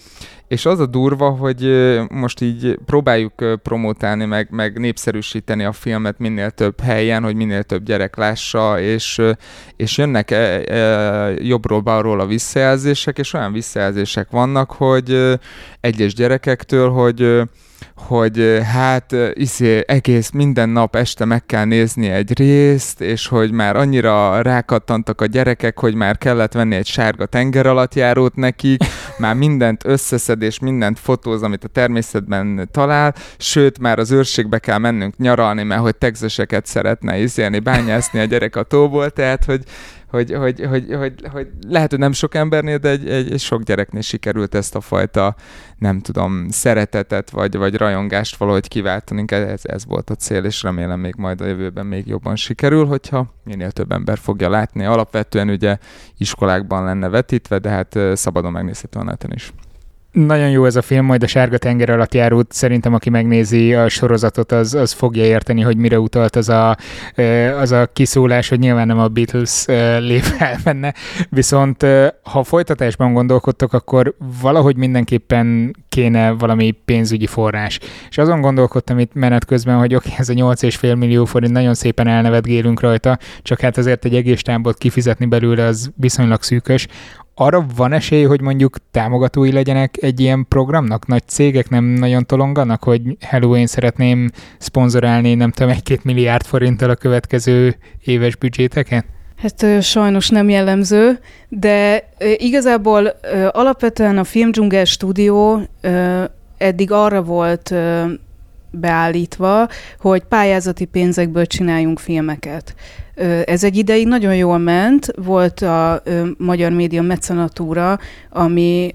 és az a durva, hogy most így próbáljuk promotálni, meg, meg népszerűsíteni a filmet minél több helyen, hogy minél több gyerek lássa, és, és jönnek e, e, jobbról-balról a visszajelzések, és olyan visszajelzések vannak, hogy egyes gyerekektől, hogy hogy hát iszé, egész minden nap este meg kell nézni egy részt, és hogy már annyira rákattantak a gyerekek, hogy már kellett venni egy sárga tengeralattjárót nekik, már mindent összeszed és mindent fotóz, amit a természetben talál, sőt, már az őrségbe kell mennünk nyaralni, mert hogy tegzeseket szeretne iszélni, bányászni a gyerek a tóból, tehát hogy Hogy, hogy, hogy, hogy, hogy lehet, hogy nem sok embernél, de egy, egy, egy sok gyereknél sikerült ezt a fajta, nem tudom, szeretetet, vagy, vagy rajongást valahogy kiváltani. Ez, ez volt a cél, és remélem még majd a jövőben még jobban sikerül, hogyha minél több ember fogja látni. Alapvetően ugye iskolákban lenne vetítve, de hát szabadon megnézhető a neten is. Nagyon jó ez a film, majd a Sárga tenger alatt járót szerintem, aki megnézi a sorozatot, az, az fogja érteni, hogy mire utalt az a, az a kiszólás, hogy nyilván nem a Beatles lép el benne. Viszont ha folytatásban gondolkodtok, akkor valahogy mindenképpen kéne valami pénzügyi forrás. És azon gondolkodtam itt menet közben, hogy oké, ez a nyolc egész öt millió forint, nagyon szépen elnevetgélünk rajta, csak hát azért egy egész tábort kifizetni belőle az viszonylag szűkös. Arra van esély, hogy mondjuk támogatói legyenek egy ilyen programnak? Nagy cégek nem nagyon tolonganak, hogy hello, én szeretném szponzorálni, nem tudom, egy-két milliárd forinttal a következő éves büdzséteket? Hát sajnos nem jellemző, de igazából alapvetően a Filmdzsungel stúdió eddig arra volt beállítva, hogy pályázati pénzekből csináljunk filmeket. Ez egy ideig nagyon jól ment, volt a Magyar Média Mecenatúra, ami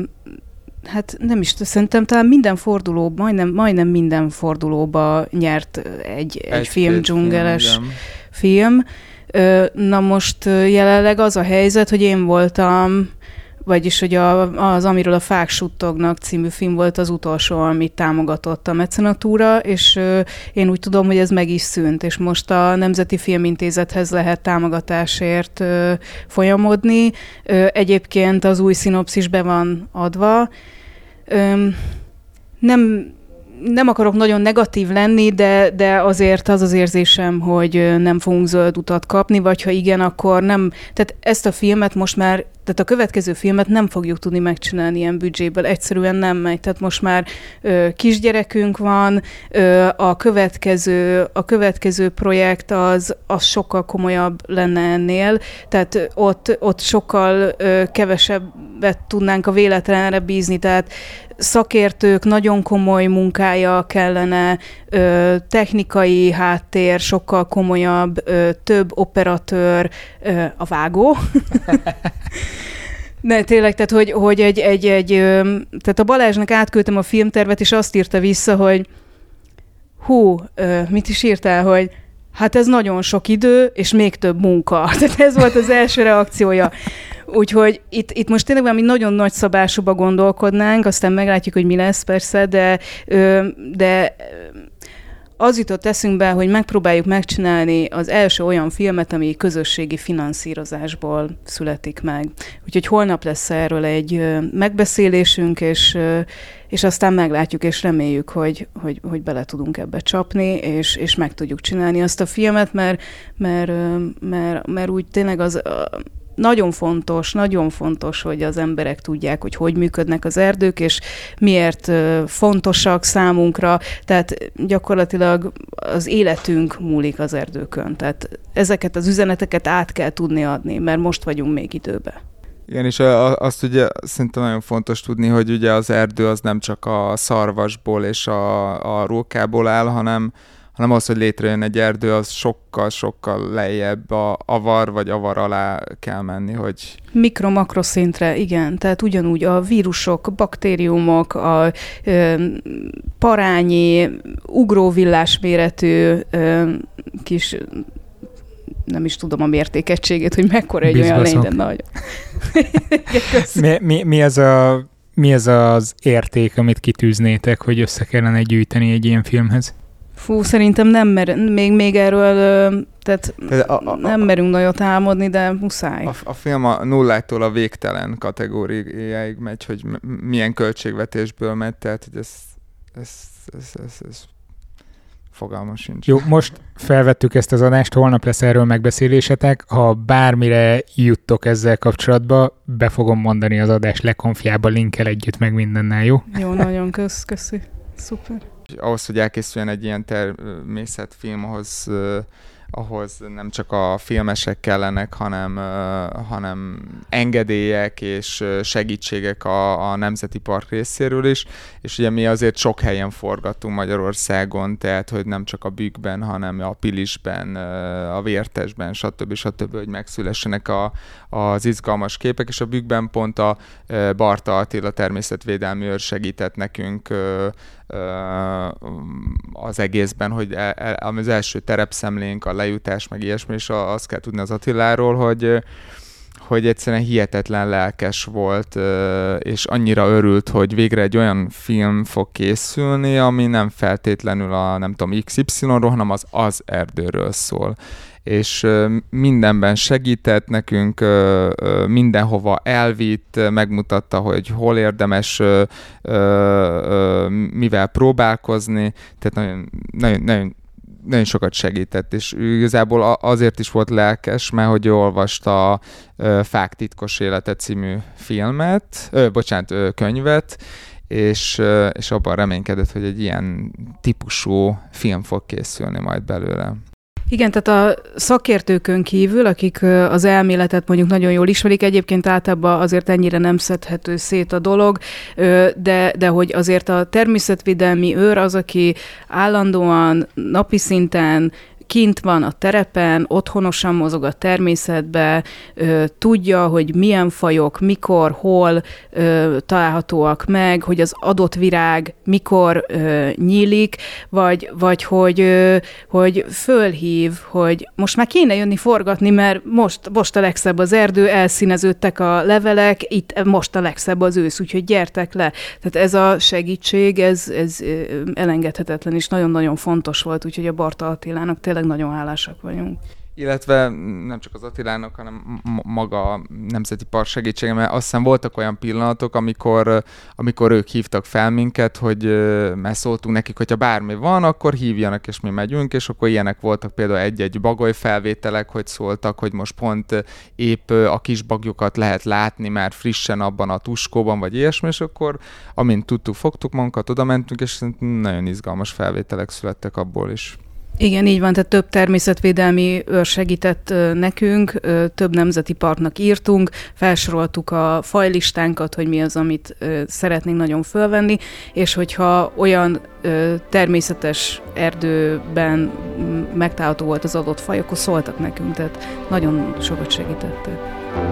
hát nem is, szerintem talán minden fordulóban, majdnem, majdnem minden fordulóba nyert egy, egy, egy filmdzsungeles film. Na most jelenleg az a helyzet, hogy én voltam, vagyis, hogy a, az Amiről a fák suttognak című film volt az utolsó, amit támogatott a mecenatúra, és ö, én úgy tudom, hogy ez meg is szűnt, és most a Nemzeti Filmintézethez lehet támogatásért ö, folyamodni. Ö, egyébként az új szinopszis be van adva. Ö, nem... Nem akarok nagyon negatív lenni, de, de azért az az érzésem, hogy nem fogunk zöld utat kapni, vagy ha igen, akkor nem. Tehát ezt a filmet most már, tehát a következő filmet nem fogjuk tudni megcsinálni ilyen büdzséből. Egyszerűen nem megy. Tehát most már ö, kisgyerekünk van, ö, a, következő, a következő projekt az, az sokkal komolyabb lenne ennél. Tehát ott, ott sokkal ö, kevesebbet tudnánk a véletlenre bízni. Tehát szakértők, nagyon komoly munkája kellene, ö, technikai háttér, sokkal komolyabb, ö, több operatőr, ö, a vágó. Ne, tényleg, tehát, hogy, hogy egy, egy, egy, ö, tehát a Balázsnak átküldtem a filmtervet, és azt írta vissza, hogy hú, ö, mit is írtál, hogy hát ez nagyon sok idő, és még több munka. Tehát ez volt az első reakciója. Úgyhogy itt, itt most tényleg valami nagyon nagy szabásúba gondolkodnánk, aztán meglátjuk, hogy mi lesz persze, de, de az jutott eszünkbe, hogy megpróbáljuk megcsinálni az első olyan filmet, ami közösségi finanszírozásból születik meg. Úgyhogy holnap lesz erről egy megbeszélésünk, és, és aztán meglátjuk, és reméljük, hogy, hogy, hogy bele tudunk ebbe csapni, és, és meg tudjuk csinálni azt a filmet, mert, mert, mert, mert úgy tényleg az... Nagyon fontos, nagyon fontos, hogy az emberek tudják, hogy hogy működnek az erdők, és miért fontosak számunkra. Tehát gyakorlatilag az életünk múlik az erdőkön. Tehát ezeket az üzeneteket át kell tudni adni, mert most vagyunk még időben. Igen, és azt ugye szerintem nagyon fontos tudni, hogy ugye az erdő az nem csak a szarvasból és a, a rókából áll, hanem hanem az, hogy létrejön egy erdő, az sokkal-sokkal lejjebb a avar vagy avar alá kell menni, hogy... Mikro-makroszintre, igen. Tehát ugyanúgy a vírusok, baktériumok, a ö, parányi, ugróvillás méretű ö, kis... nem is tudom a mértékegységét, hogy mekkora egy olyan lény, de nagy. mi, mi, mi, az a, mi az az érték, amit kitűznétek, hogy össze kellene gyűjteni egy ilyen filmhez? Fú, szerintem nem mer, még, még erről, tehát a, a, a, nem merünk nagyot álmodni, de muszáj. A, a film a nullától a végtelen kategóriáig megy, hogy milyen költségvetésből megy, tehát hogy ez, ez, ez, ez, ez fogalmam sincs. Jó, most felvettük ezt az adást, holnap lesz erről megbeszélésetek. Ha bármire juttok ezzel kapcsolatba, be fogom mondani az adás lekonfjába, linkkel együtt, meg mindennel, jó? Jó, nagyon kösz, köszi. Szuper. Ahhoz, hogy elkészüljen egy ilyen természetfilm, ahhoz, uh, ahhoz nem csak a filmesek kellenek, hanem, uh, hanem engedélyek és segítségek a, a Nemzeti Park részéről is, és ugye mi azért sok helyen forgatunk Magyarországon, tehát hogy nem csak a Bükkben, hanem a Pilisben, uh, a Vértesben, stb. stb., hogy megszülessenek a, az izgalmas képek, és a Bükkben pont a uh, Barta Attila természetvédelmi őr segített nekünk uh, az egészben, hogy az első terepszemlénk, a lejutás, meg ilyesmi, és azt kell tudni az Attiláról, hogy, hogy egyszerűen hihetetlen lelkes volt, és annyira örült, hogy végre egy olyan film fog készülni, ami nem feltétlenül a nem tudom iksz ipszilonról, hanem az az erdőről szól. És mindenben segített nekünk, mindenhova elvitt, megmutatta, hogy hol érdemes mivel próbálkozni, tehát nagyon, nagyon, nagyon, nagyon sokat segített, és igazából azért is volt lelkes, mert hogy olvasta a Fák titkos élete című filmet, ö, bocsánat, ö, könyvet, és, és abban reménykedett, hogy egy ilyen típusú film fog készülni majd belőle. Igen, tehát a szakértőkön kívül, akik az elméletet mondjuk nagyon jól ismerik, egyébként általában azért ennyire nem szedhető szét a dolog, de, de hogy azért a természetvédelmi őr az, aki állandóan napi szinten kint van a terepen, otthonosan mozog a természetbe, ö, tudja, hogy milyen fajok, mikor, hol ö, találhatóak meg, hogy az adott virág mikor ö, nyílik, vagy, vagy hogy, ö, hogy fölhív, hogy most már kéne jönni forgatni, mert most, most a legszebb az erdő, elszíneződtek a levelek, itt most a legszebb az ősz, úgyhogy gyertek le. Tehát ez a segítség, ez, ez elengedhetetlen, és nagyon-nagyon fontos volt, úgyhogy a Barta Attilának tényleg nagyon hálásak vagyunk. Illetve nem csak az Attilának, hanem maga a Nemzeti Park segítsége, mert azt hiszem voltak olyan pillanatok, amikor, amikor ők hívtak fel minket, hogy mert szóltunk nekik, hogyha bármi van, akkor hívjanak, és mi megyünk, és akkor ilyenek voltak például egy-egy bagoly felvételek, hogy szóltak, hogy most pont épp a kis bagyokat lehet látni már frissen abban a tuskóban, vagy ilyesmi, és akkor amint tudtuk, fogtuk magunkat, oda mentünk, és nagyon izgalmas felvételek születtek abból is. Igen, így van, tehát több természetvédelmi őr segített nekünk, több nemzeti parknak írtunk, felsoroltuk a fajlistánkat, hogy mi az, amit szeretnénk nagyon fölvenni, és hogyha olyan természetes erdőben megtalálható volt az adott faj, akkor szóltak nekünk, tehát nagyon sokat segítettek.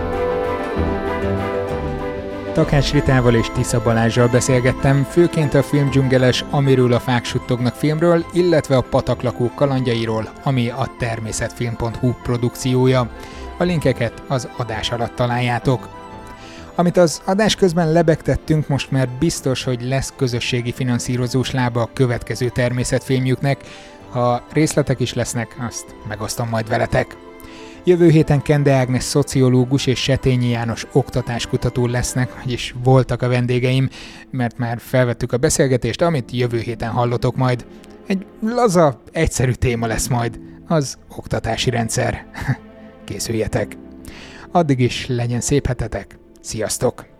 Takács Ritával és Tisza Balázsral beszélgettem, főként a filmdzsungeles Amiről a fák suttognak filmről, illetve a Pataklakók kalandjairól, ami a természetfilm pont hu produkciója. A linkeket az adás alatt találjátok. Amit az adás közben lebegtettünk, most már biztos, hogy lesz közösségi finanszírozós lába a következő természetfilmjüknek. Ha részletek is lesznek, azt megosztom majd veletek. Jövő héten Kende Ágnes szociológus és Setényi János oktatáskutató lesznek, vagyis voltak a vendégeim, mert már felvettük a beszélgetést, amit jövő héten hallotok majd. Egy laza, egyszerű téma lesz majd, az oktatási rendszer. Készüljetek! Addig is legyen szép hetetek, sziasztok!